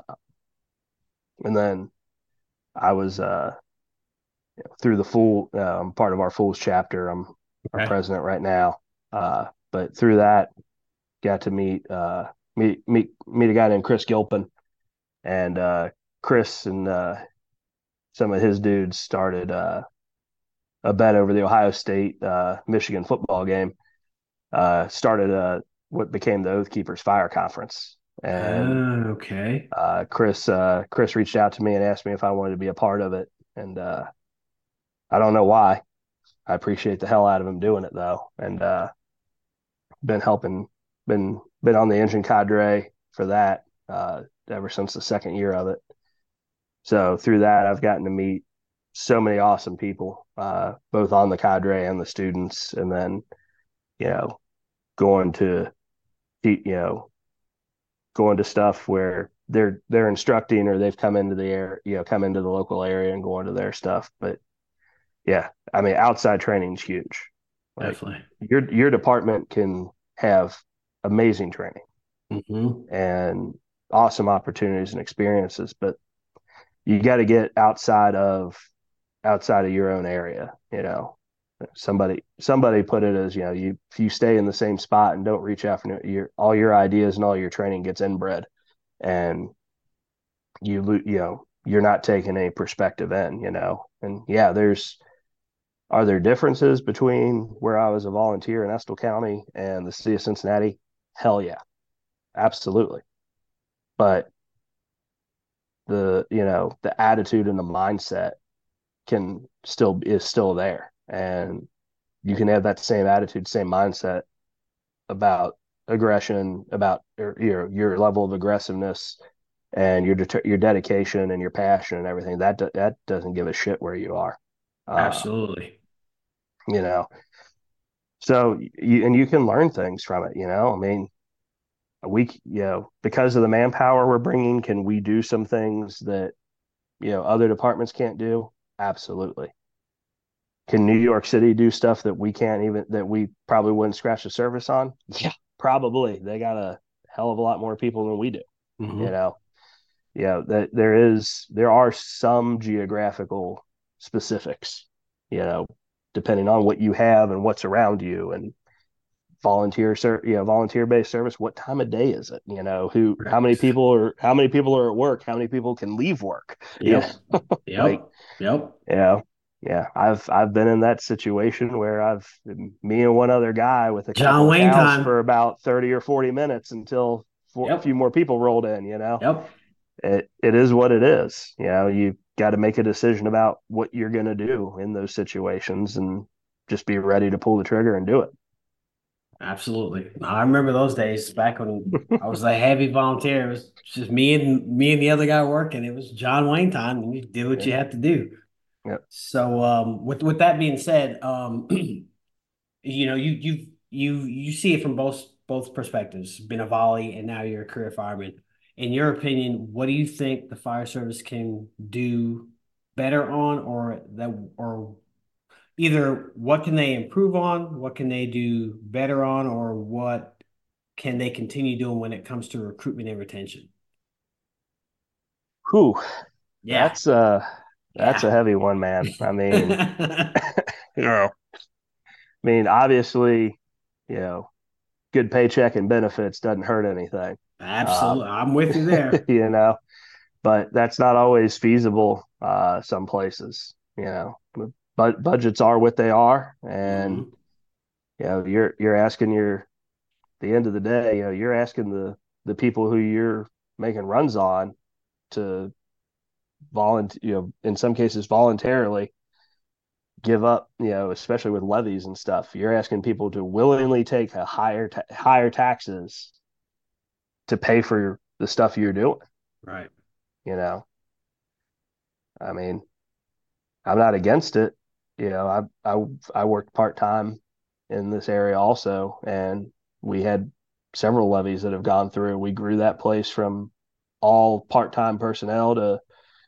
and then I was uh, you know, through the Fool. Uh, I'm part of our Fools chapter. I'm our Okay. president right now. Uh, but through that, got to meet uh, meet meet meet a guy named Chris Gilpin, and uh, Chris and uh, some of his dudes started uh, a bet over the Ohio State uh, Michigan football game. Uh, started uh, what became the Oath Keepers Fire Conference, and Uh, okay. uh, Chris uh, Chris reached out to me and asked me if I wanted to be a part of it, and uh, I don't know why. I appreciate the hell out of him doing it though, and uh, been helping, been been on the engine cadre for that uh, ever since the second year of it. So through that, I've gotten to meet so many awesome people, uh, both on the cadre and the students, and then you know going to you know going to stuff where they're they're instructing or they've come into the air, you know, come into the local area and go into their stuff. But yeah, I mean, outside training is huge. Like Definitely. your your department can have amazing training Mm-hmm. and awesome opportunities and experiences, but you got to get outside of outside of your own area. You know, somebody somebody put it as, you know, you if you stay in the same spot and don't reach out for your all your ideas and all your training gets inbred, and you you know you're not taking any perspective in. You know, and yeah, there's are there differences between where I was a volunteer in Estill County and the city of Cincinnati? Hell yeah, absolutely. But the you know the attitude and the mindset can still is still there, and you can have that same attitude, same mindset about aggression, about your your, your level of aggressiveness and your det- your dedication and your passion and everything. That that doesn't give a shit where you are. Uh, Absolutely. you know, so you and you can learn things from it. You know, I mean, we you know because of the manpower we're bringing, can we do some things that you know other departments can't do? Absolutely. Can New York City do stuff that we can't even that we probably wouldn't scratch the surface on? Yeah, probably. They got a hell of a lot more people than we do. You Mm-hmm. know, yeah, that there is there are some geographical specifics, you know, depending on what you have and what's around you, and volunteer ser- you know volunteer based service. What time of day is it? You know, who how many Right. people are how many people are at work? How many people can leave work? You Yep. know, like Yep. Yep. you know, yeah, I've I've been in that situation where I've me and one other guy with a John couple of Wayne gals time. for about thirty or forty minutes until for, a few Yep. more people rolled in. You know, Yep. it it is what it is. You know, you got to make a decision about what you're going to do in those situations and just be ready to pull the trigger and do it. Absolutely. I remember those days back when I was a heavy volunteer. It was just me and me and the other guy working. It was John Wayne time, and you did what Yeah, you had to do. yeah, So, um, with with that being said, um, you know, you you you you see it from both both perspectives. Been a volley, and now you're a career fireman. In your opinion, what do you think the fire service can do better on, or that, or either what can they improve on, what can they do better on, or what can they continue doing when it comes to recruitment and retention? Whew, Yeah, that's uh that's yeah. a heavy one, man. I mean, you know, I mean, obviously, you know, good paycheck and benefits doesn't hurt anything. Absolutely. Um, I'm with you there. you know, but that's not always feasible. Uh, some places, you know, but budgets are what they are, and Hmm. you know, you're you're asking your at the end of the day, you know, you're asking the the people who you're making runs on to volunteer, you know, in some cases voluntarily give up, you know, especially with levies and stuff. You're asking people to willingly take a higher ta- higher taxes to pay for the stuff you're doing. Right. You know, I mean, I'm not against it. You know, I I I worked part time in this area also, and we had several levies that have gone through. We grew that place from all part time personnel to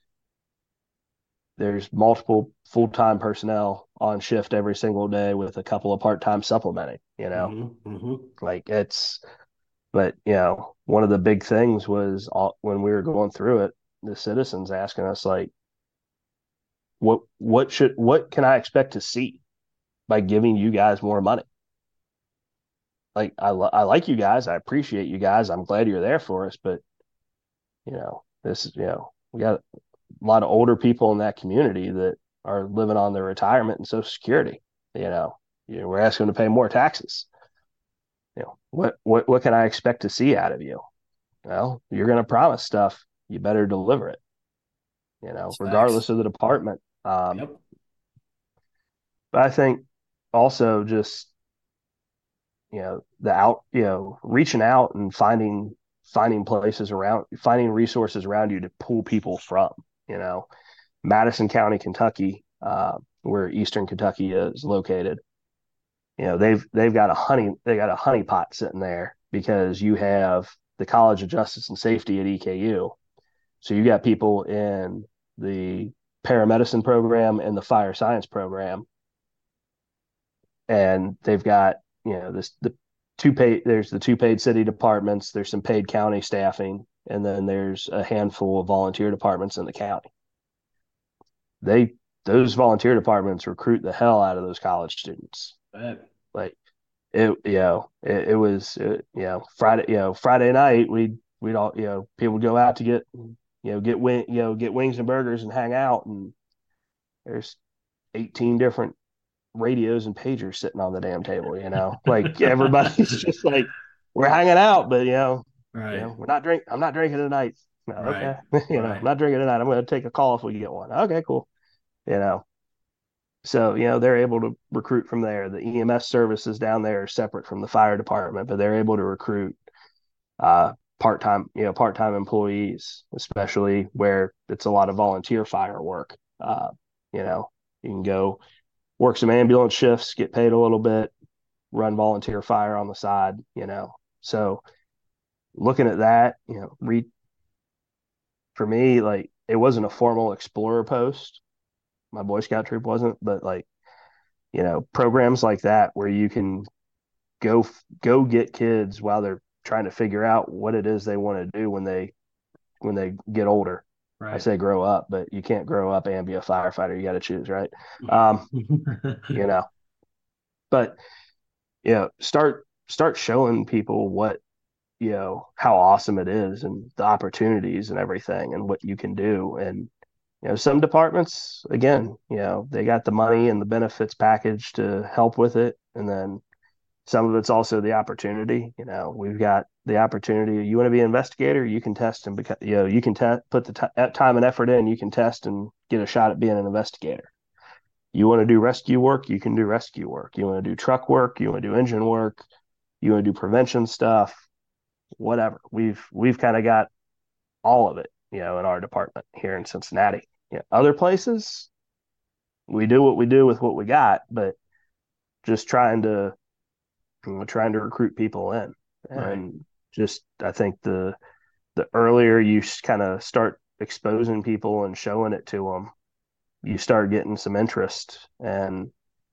there's multiple full time personnel on shift every single day with a couple of part time supplementing. You know, Hmm. Hmm. like it's but you know one of the big things was all, when we were going through it, the citizens asking us like, what what should what can I expect to see by giving you guys more money? Like I I like you guys, I appreciate you guys, I'm glad you're there for us, but you know this is you know we got a lot of older people in that community that are living on their retirement and Social Security. You know, you know we're asking them to pay more taxes. You know what what what can I expect to see out of you? Well, you're going to promise stuff, you better deliver it. You know, It's facts. regardless of the department. Um, Yep. but I think also just you know the out you know reaching out and finding finding places around finding resources around you to pull people from. You know, Madison County, Kentucky, uh, where Eastern Kentucky is located. You know, they've they've got a honey they got a honey pot sitting there because you have the College of Justice and Safety at E K U. So you got people in the paramedicine program and the fire science program, and they've got you know this the two paid there's the two paid city departments, there's some paid county staffing, and then there's a handful of volunteer departments in the county. They those volunteer departments recruit the hell out of those college students. Bet. Like it, you know, it, it was, it, you know, Friday, you know, Friday night, we'd, we'd all, you know, people would go out to get, you know, get wing, you know, get wings and burgers and hang out. And there's eighteen different radios and pagers sitting on the damn table, you know, like everybody's just like, we're hanging out, but, you know, you Right. know, we're not drink, I'm not drinking tonight. No, Right. okay. you know, I'm Right. not drinking tonight. I'm going to take a call if we get one. Okay, cool. You know, so, you know, they're able to recruit from there. The E M S services down there are separate from the fire department, but they're able to recruit uh, part-time, you know, part-time employees, especially where it's a lot of volunteer fire work. Uh, you know, you can go work some ambulance shifts, get paid a little bit, run volunteer fire on the side, you know. So looking at that, you know, re for me, like it wasn't a formal explorer post. My Boy Scout troop wasn't, but like, you know, programs like that where you can go go get kids while they're trying to figure out what it is they want to do when they when they get older. I Right. say grow up, but you can't grow up and be a firefighter. You got to choose, right? Um, you know, but you know, start start showing people what you know how awesome it is and the opportunities and everything and what you can do. And you know, some departments, again, you know, they got the money and the benefits package to help with it, and then some of it's also the opportunity. You know, we've got the opportunity. You want to be an investigator, you can test and become, you know, you can te- put the t- time and effort in. You can test and get a shot at being an investigator. You want to do rescue work, you can do rescue work. You want to do truck work, you want to do engine work, you want to do prevention stuff, whatever. We've we've kind of got all of it, you know, in our department here in Cincinnati. You know, other places, we do what we do with what we got, but just trying to we're trying to recruit people in. Right. And just I think the the earlier you kind of start exposing people and showing it to them, you start getting some interest, and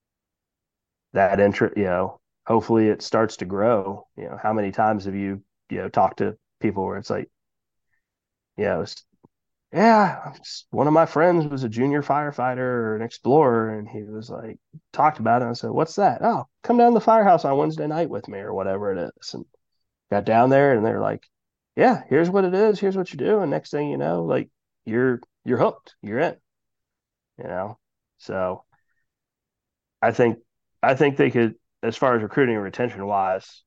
that interest, you know, hopefully it starts to grow. You know, how many times have you, you know, talked to people where it's like, you know, it's, yeah, one of my friends was a junior firefighter or an explorer, and he was like, talked about it. And I said, "What's that?" "Oh, come down to the firehouse on Wednesday night with me," or whatever it is. And got down there, and they're like, "Yeah, here's what it is. Here's what you do." And next thing you know, like you're you're hooked. You're in. You know, so I think I think they could, as far as recruiting and retention wise,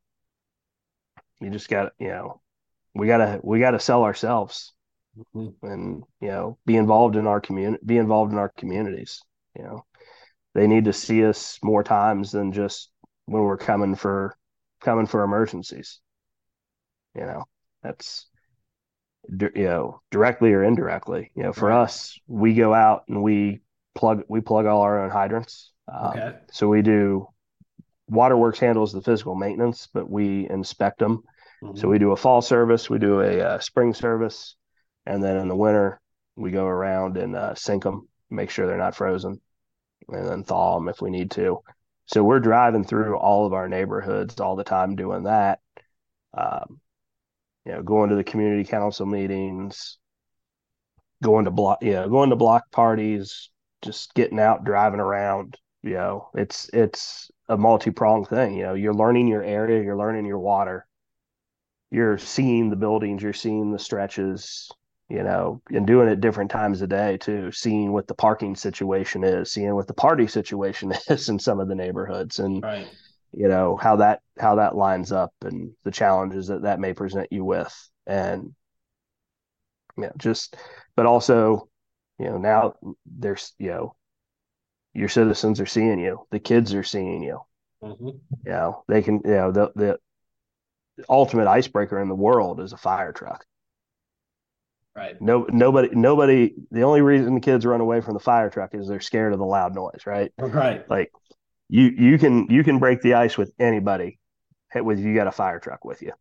you just got, you know, we gotta we gotta sell ourselves, Mm-hmm. and, you know, be involved in our community, be involved in our communities. You know, they need to see us more times than just when we're coming for coming for emergencies. You know, that's, you know, directly or indirectly. You know, for Right. us, we go out and we plug we plug all our own hydrants. Um, Okay. so we do, Waterworks handles the physical maintenance, but we inspect them. So we Mm-hmm. do a fall service, we do a, uh spring service, and then in the winter we go around and uh, sink them, make sure they're not frozen, and then thaw them if we need to. So we're driving through all of our neighborhoods all the time doing that. Um, you know, going to the community council meetings, going to block, you know, going to block parties, just getting out, driving around. You know, it's it's a multi-pronged thing. You know, you're learning your area, you're learning your water, you're seeing the buildings, you're seeing the stretches, you know, and doing it different times a day too, seeing what the parking situation is, seeing what the party situation is in some of the neighborhoods, and, Right. you know, how that how that lines up and the challenges that that may present you with. And, you know, just, but also, you know, now there's, you know, your citizens are seeing you, the kids are seeing you, Mm-hmm. you know, they can, you know, the the ultimate icebreaker in the world is a fire truck. Right. No, nobody, nobody. The only reason the kids run away from the fire truck is they're scared of the loud noise, right? Right. Like, you, you can, you can break the ice with anybody, with, you got a fire truck with you.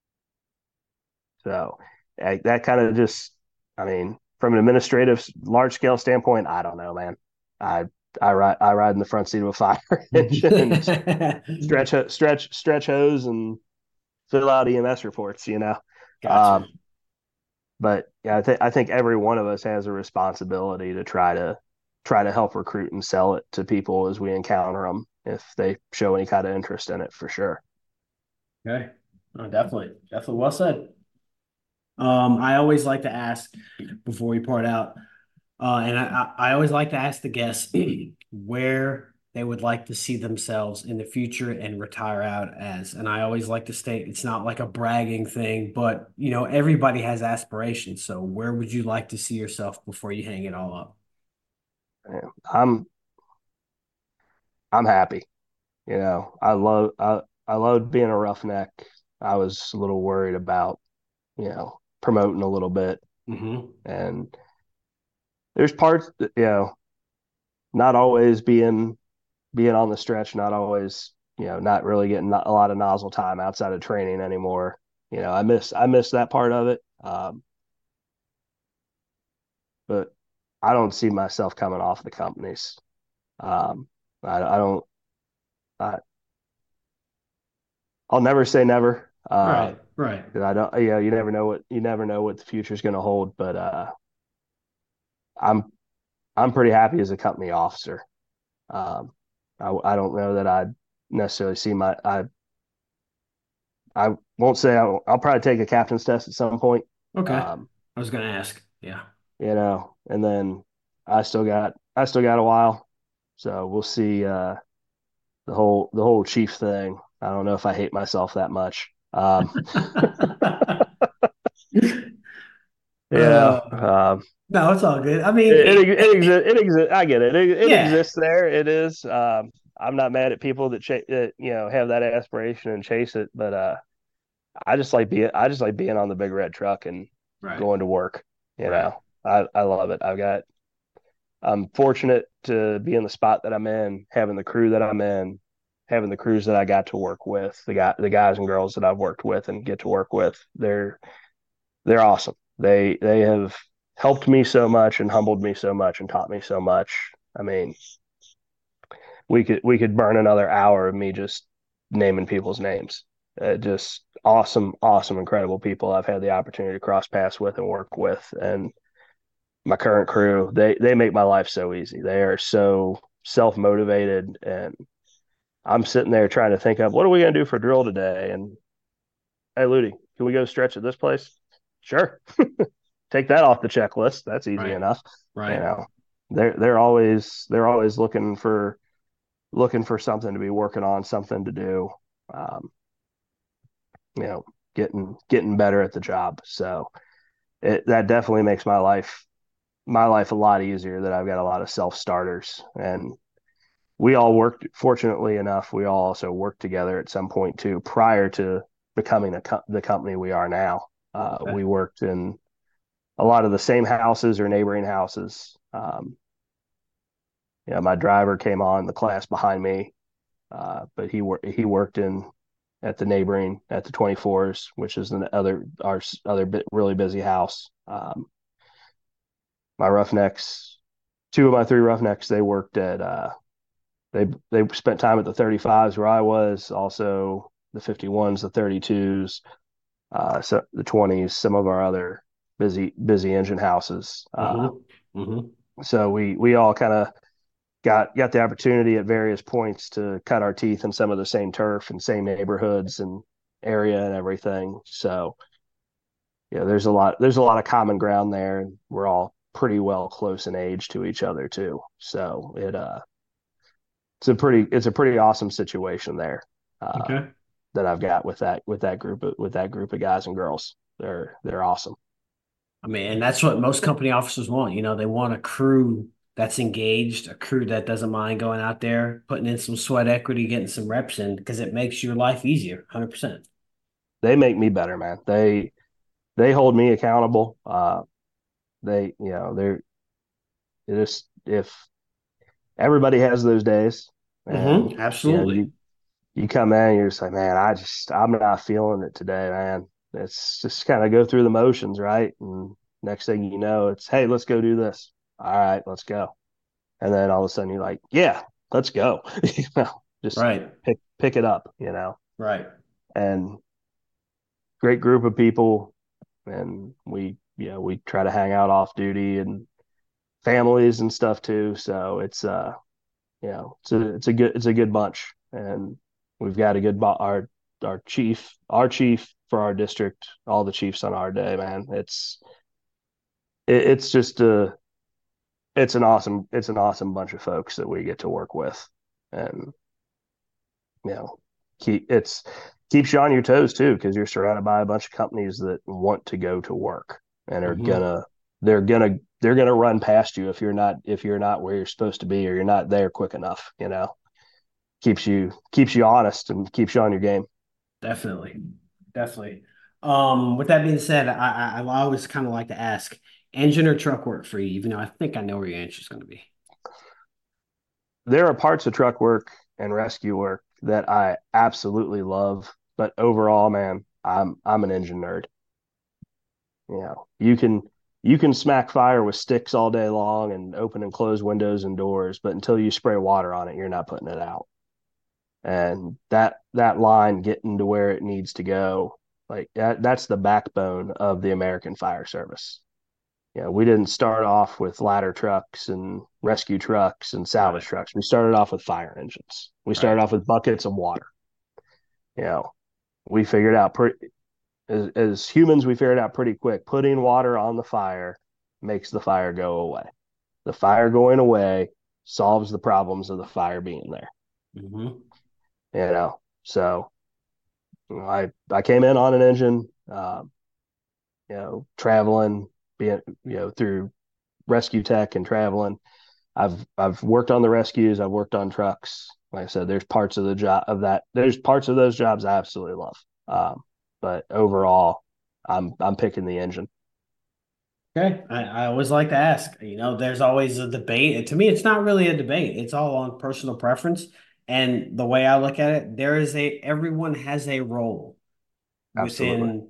So I, that kind of just, I mean, from an administrative large scale standpoint, I don't know, man. I I ride I ride in the front seat of a fire engine and stretch stretch stretch hose and fill out E M S reports, you know. Gotcha. Um, but yeah, I think I think every one of us has a responsibility to try to try to help recruit and sell it to people as we encounter them if they show any kind of interest in it, for sure. Okay. Oh, definitely. Definitely well said. Um, I always like to ask before we part out, uh, and I, I I always like to ask the guests where they would like to see themselves in the future and retire out as. And I always like to state it's not like a bragging thing, but you know, everybody has aspirations. So where would you like to see yourself before you hang it all up? Yeah, I'm I'm happy. You know, I love I I loved being a roughneck. I was a little worried about, you know, promoting a little bit, Mm-hmm. and there's parts that, you know, not always being being on the stretch, not always, you know, not really getting a lot of nozzle time outside of training anymore. You know, I miss I miss that part of it. Um, but I don't see myself coming off the companies. Um, I, I don't. I, I'll never say never. Uh, Right, right. 'cause I don't. You know, you never know what you never know what the future is going to hold. But uh, I'm I'm pretty happy as a company officer. Um, I I don't know that I'd necessarily see my I I won't say I'll, I'll probably take a captain's test at some point. Okay. Um, I was gonna ask. Yeah. you know, and then I still got I still got a while, so we'll see. Uh, the whole the whole chief thing. I don't know if I hate myself that much. Um, you know, Uh, um, no, it's all good. I mean, it it, it, it, it, exists. It exists. I get it. It, it yeah, exists there. It is. Um, I'm not mad at people that, ch- that you know have that aspiration and chase it, but uh, I just like being I just like being on the big red truck and right, going to work. You right, know, I I love it. I've got I'm fortunate to be in the spot that I'm in, having the crew that I'm in, having the crews that I got to work with, the guy, the guys and girls that I've worked with and get to work with. They're they're awesome. They they have helped me so much and humbled me so much and taught me so much. I mean, we could we could burn another hour of me just naming people's names. Uh, just awesome, awesome, incredible people I've had the opportunity to cross paths with and work with, and my current crew. They they make my life so easy. They are so self motivated, and I'm sitting there trying to think of what are we gonna do for drill today. And hey, Ludi, can we go stretch at this place? Sure, take that off the checklist. That's easy Right. enough. You Right. know, they're they're always they're always looking for looking for something to be working on, something to do. Um, you know, getting getting better at the job. So it that definitely makes my life my life a lot easier that I've got a lot of self starters. And we all worked, fortunately enough, we all also worked together at some point too, prior to becoming a co- the company we are now. Uh, Okay. we worked in a lot of the same houses or neighboring houses. Um, yeah, my driver came on the class behind me, uh, but he worked he worked in at the neighboring at the twenty-fours, which is the other our other bit really busy house. Um, my roughnecks, two of my three roughnecks, they worked at uh, they they spent time at the thirty-fives where I was, also the fifty-ones, the thirty-twos, uh, so the twenties, some of our other busy busy engine houses. Uh, Mm-hmm. Mm-hmm. so we we all kind of got got the opportunity at various points to cut our teeth in some of the same turf and same neighborhoods and area and everything. So yeah, there's a lot there's a lot of common ground there, and we're all pretty well close in age to each other too. So it uh it's a pretty it's a pretty awesome situation there, uh, Okay. that I've got with that with that group of, with that group of guys and girls. They're they're awesome. I mean, and that's what most company officers want. You know, they want a crew that's engaged, a crew that doesn't mind going out there, putting in some sweat equity, getting some reps in, because it makes your life easier, one hundred percent. They make me better, man. They they hold me accountable. Uh, they you know they're just if everybody has those days, and Mm-hmm. you know Absolutely. you you come in and you're just like, man, I just I'm not feeling it today, man. It's just kind of go through the motions, right? And next thing you know, it's hey, let's go do this. All right, let's go. And then all of a sudden you're like, yeah, let's go. you know, just Right. pick pick it up, you know. Right. And great group of people, and we you know we try to hang out off duty and families and stuff too. So it's uh you know it's a it's a good it's a good bunch, and we've got a good bo- our our chief our chief for our district, all the chiefs on our day, man. It's it, it's just a it's an awesome it's an awesome bunch of folks that we get to work with, and you know keep it's keeps you on your toes too because you're surrounded by a bunch of companies that want to go to work and are Mm-hmm. gonna they're gonna they're gonna run past you if you're not if you're not where you're supposed to be or you're not there quick enough, you know keeps you keeps you honest and keeps you on your game. Definitely. Definitely. Um, with that being said, I, I, I always kind of like to ask, engine or truck work for you, even though I think I know where your answer is going to be. There are parts of truck work and rescue work that I absolutely love, but overall, man, I'm I'm an engine nerd. You know, you can you can smack fire with sticks all day long and open and close windows and doors, but until you spray water on it, you're not putting it out. And that that line getting to where it needs to go, like that that's the backbone of the American fire service. You know, we didn't start off with ladder trucks and rescue trucks and salvage Right. trucks. We started off with fire engines. We started Right. off with buckets of water. You know, we figured out pretty as, as humans, we figured out pretty quick putting water on the fire makes the fire go away. The fire going away solves the problems of the fire being there. Mm-hmm. You know, so you know, I I came in on an engine, um, you know, traveling, being you know through rescue tech and traveling. I've I've worked on the rescues. I've worked on trucks. Like I said, there's parts of the job of that. There's parts of those jobs I absolutely love. Um, but overall, I'm I'm picking the engine. Okay. I, I always like to ask, you know, there's always a debate. And to me, it's not really a debate. It's all on personal preference. And the way I look at it, there is a, everyone has a role Absolutely. within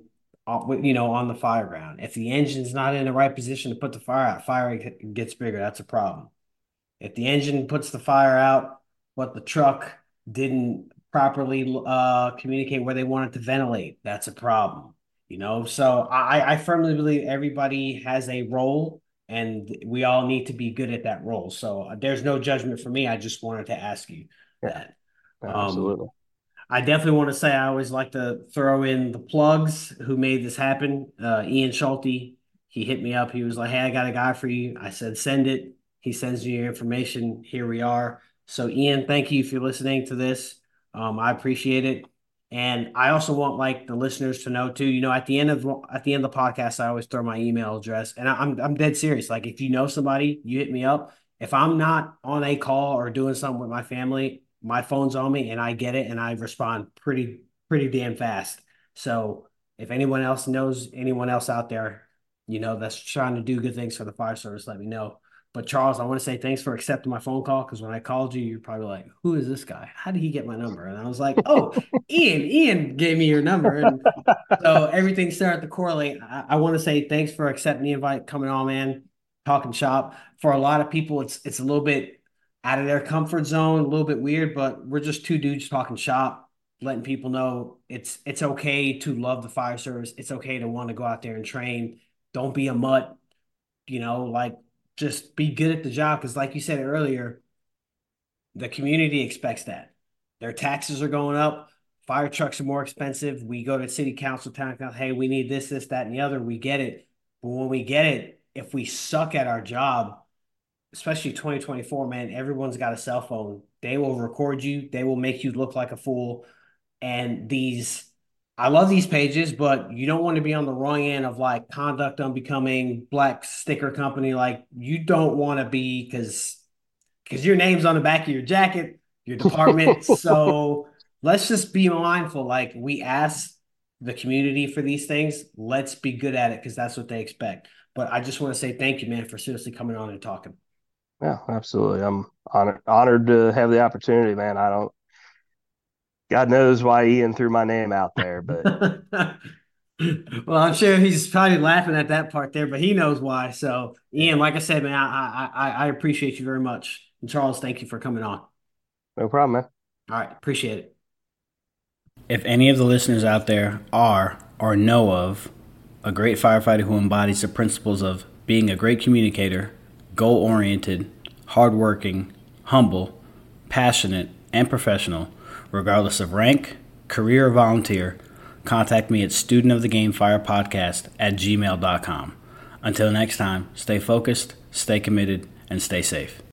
on, you know, on the fire ground. If the engine's not in the right position to put the fire out, fire gets bigger. That's a problem. If the engine puts the fire out, but the truck didn't properly uh, communicate where they wanted to ventilate, that's a problem. You know, so I, I firmly believe everybody has a role and we all need to be good at that role. So uh, there's no judgment for me. I just wanted to ask you Yeah, that. Um, absolutely. I definitely want to say I always like to throw in the plugs who made this happen. Uh, Ian Schulte, he hit me up. He was like, "Hey, I got a guy for you." I said, "Send it." He sends you your information. Here we are. So, Ian, thank you for listening to this. Um, I appreciate it, and I also want like the listeners to know too. You know, at the end of at the end of the podcast, I always throw my email address, and I, I'm I'm dead serious. Like, if you know somebody, you hit me up. If I'm not on a call or doing something with my family, my phone's on me and I get it and I respond pretty pretty damn fast. So if anyone else knows anyone else out there, you know, that's trying to do good things for the fire service, let me know. But Charles, I want to say thanks for accepting my phone call because when I called you, you're probably like, "Who is this guy? How did he get my number?" And I was like, "Oh, Ian, Ian gave me your number." And so everything started to correlate. I, I want to say thanks for accepting the invite, coming on, man, talking shop. For a lot of people, it's it's a little bit out of their comfort zone, a little bit weird, but we're just two dudes talking shop, letting people know it's it's okay to love the fire service. It's okay to want to go out there and train. Don't be a mutt, you know, like just be good at the job. Because like you said earlier, the community expects that. Their taxes are going up. Fire trucks are more expensive. We go to city council, town council, hey, we need this, this, that, and the other. We get it. But when we get it, if we suck at our job, especially twenty twenty-four, man, everyone's got a cell phone. They will record you. They will make you look like a fool. And these, I love these pages, but you don't want to be on the wrong end of like conduct unbecoming black sticker company. Like you don't want to be because because your name's on the back of your jacket, your department. So let's just be mindful. Like we ask the community for these things. Let's be good at it because that's what they expect. But I just want to say thank you, man, for seriously coming on and talking. Yeah, absolutely. I'm honored honored to have the opportunity, man. I don't God knows why Ian threw my name out there, but Well, I'm sure he's probably laughing at that part there, but he knows why. So, Ian, yeah, like I said, man, I I I appreciate you very much. And Charles, thank you for coming on. All no problem, man. right, appreciate it. If any of the listeners out there are or know of a great firefighter who embodies the principles of being a great communicator, goal oriented, hardworking, humble, passionate, and professional, regardless of rank, career, or volunteer, contact me at studentofthegamefirepodcast at gmail dot com. Until next time, stay focused, stay committed, and stay safe.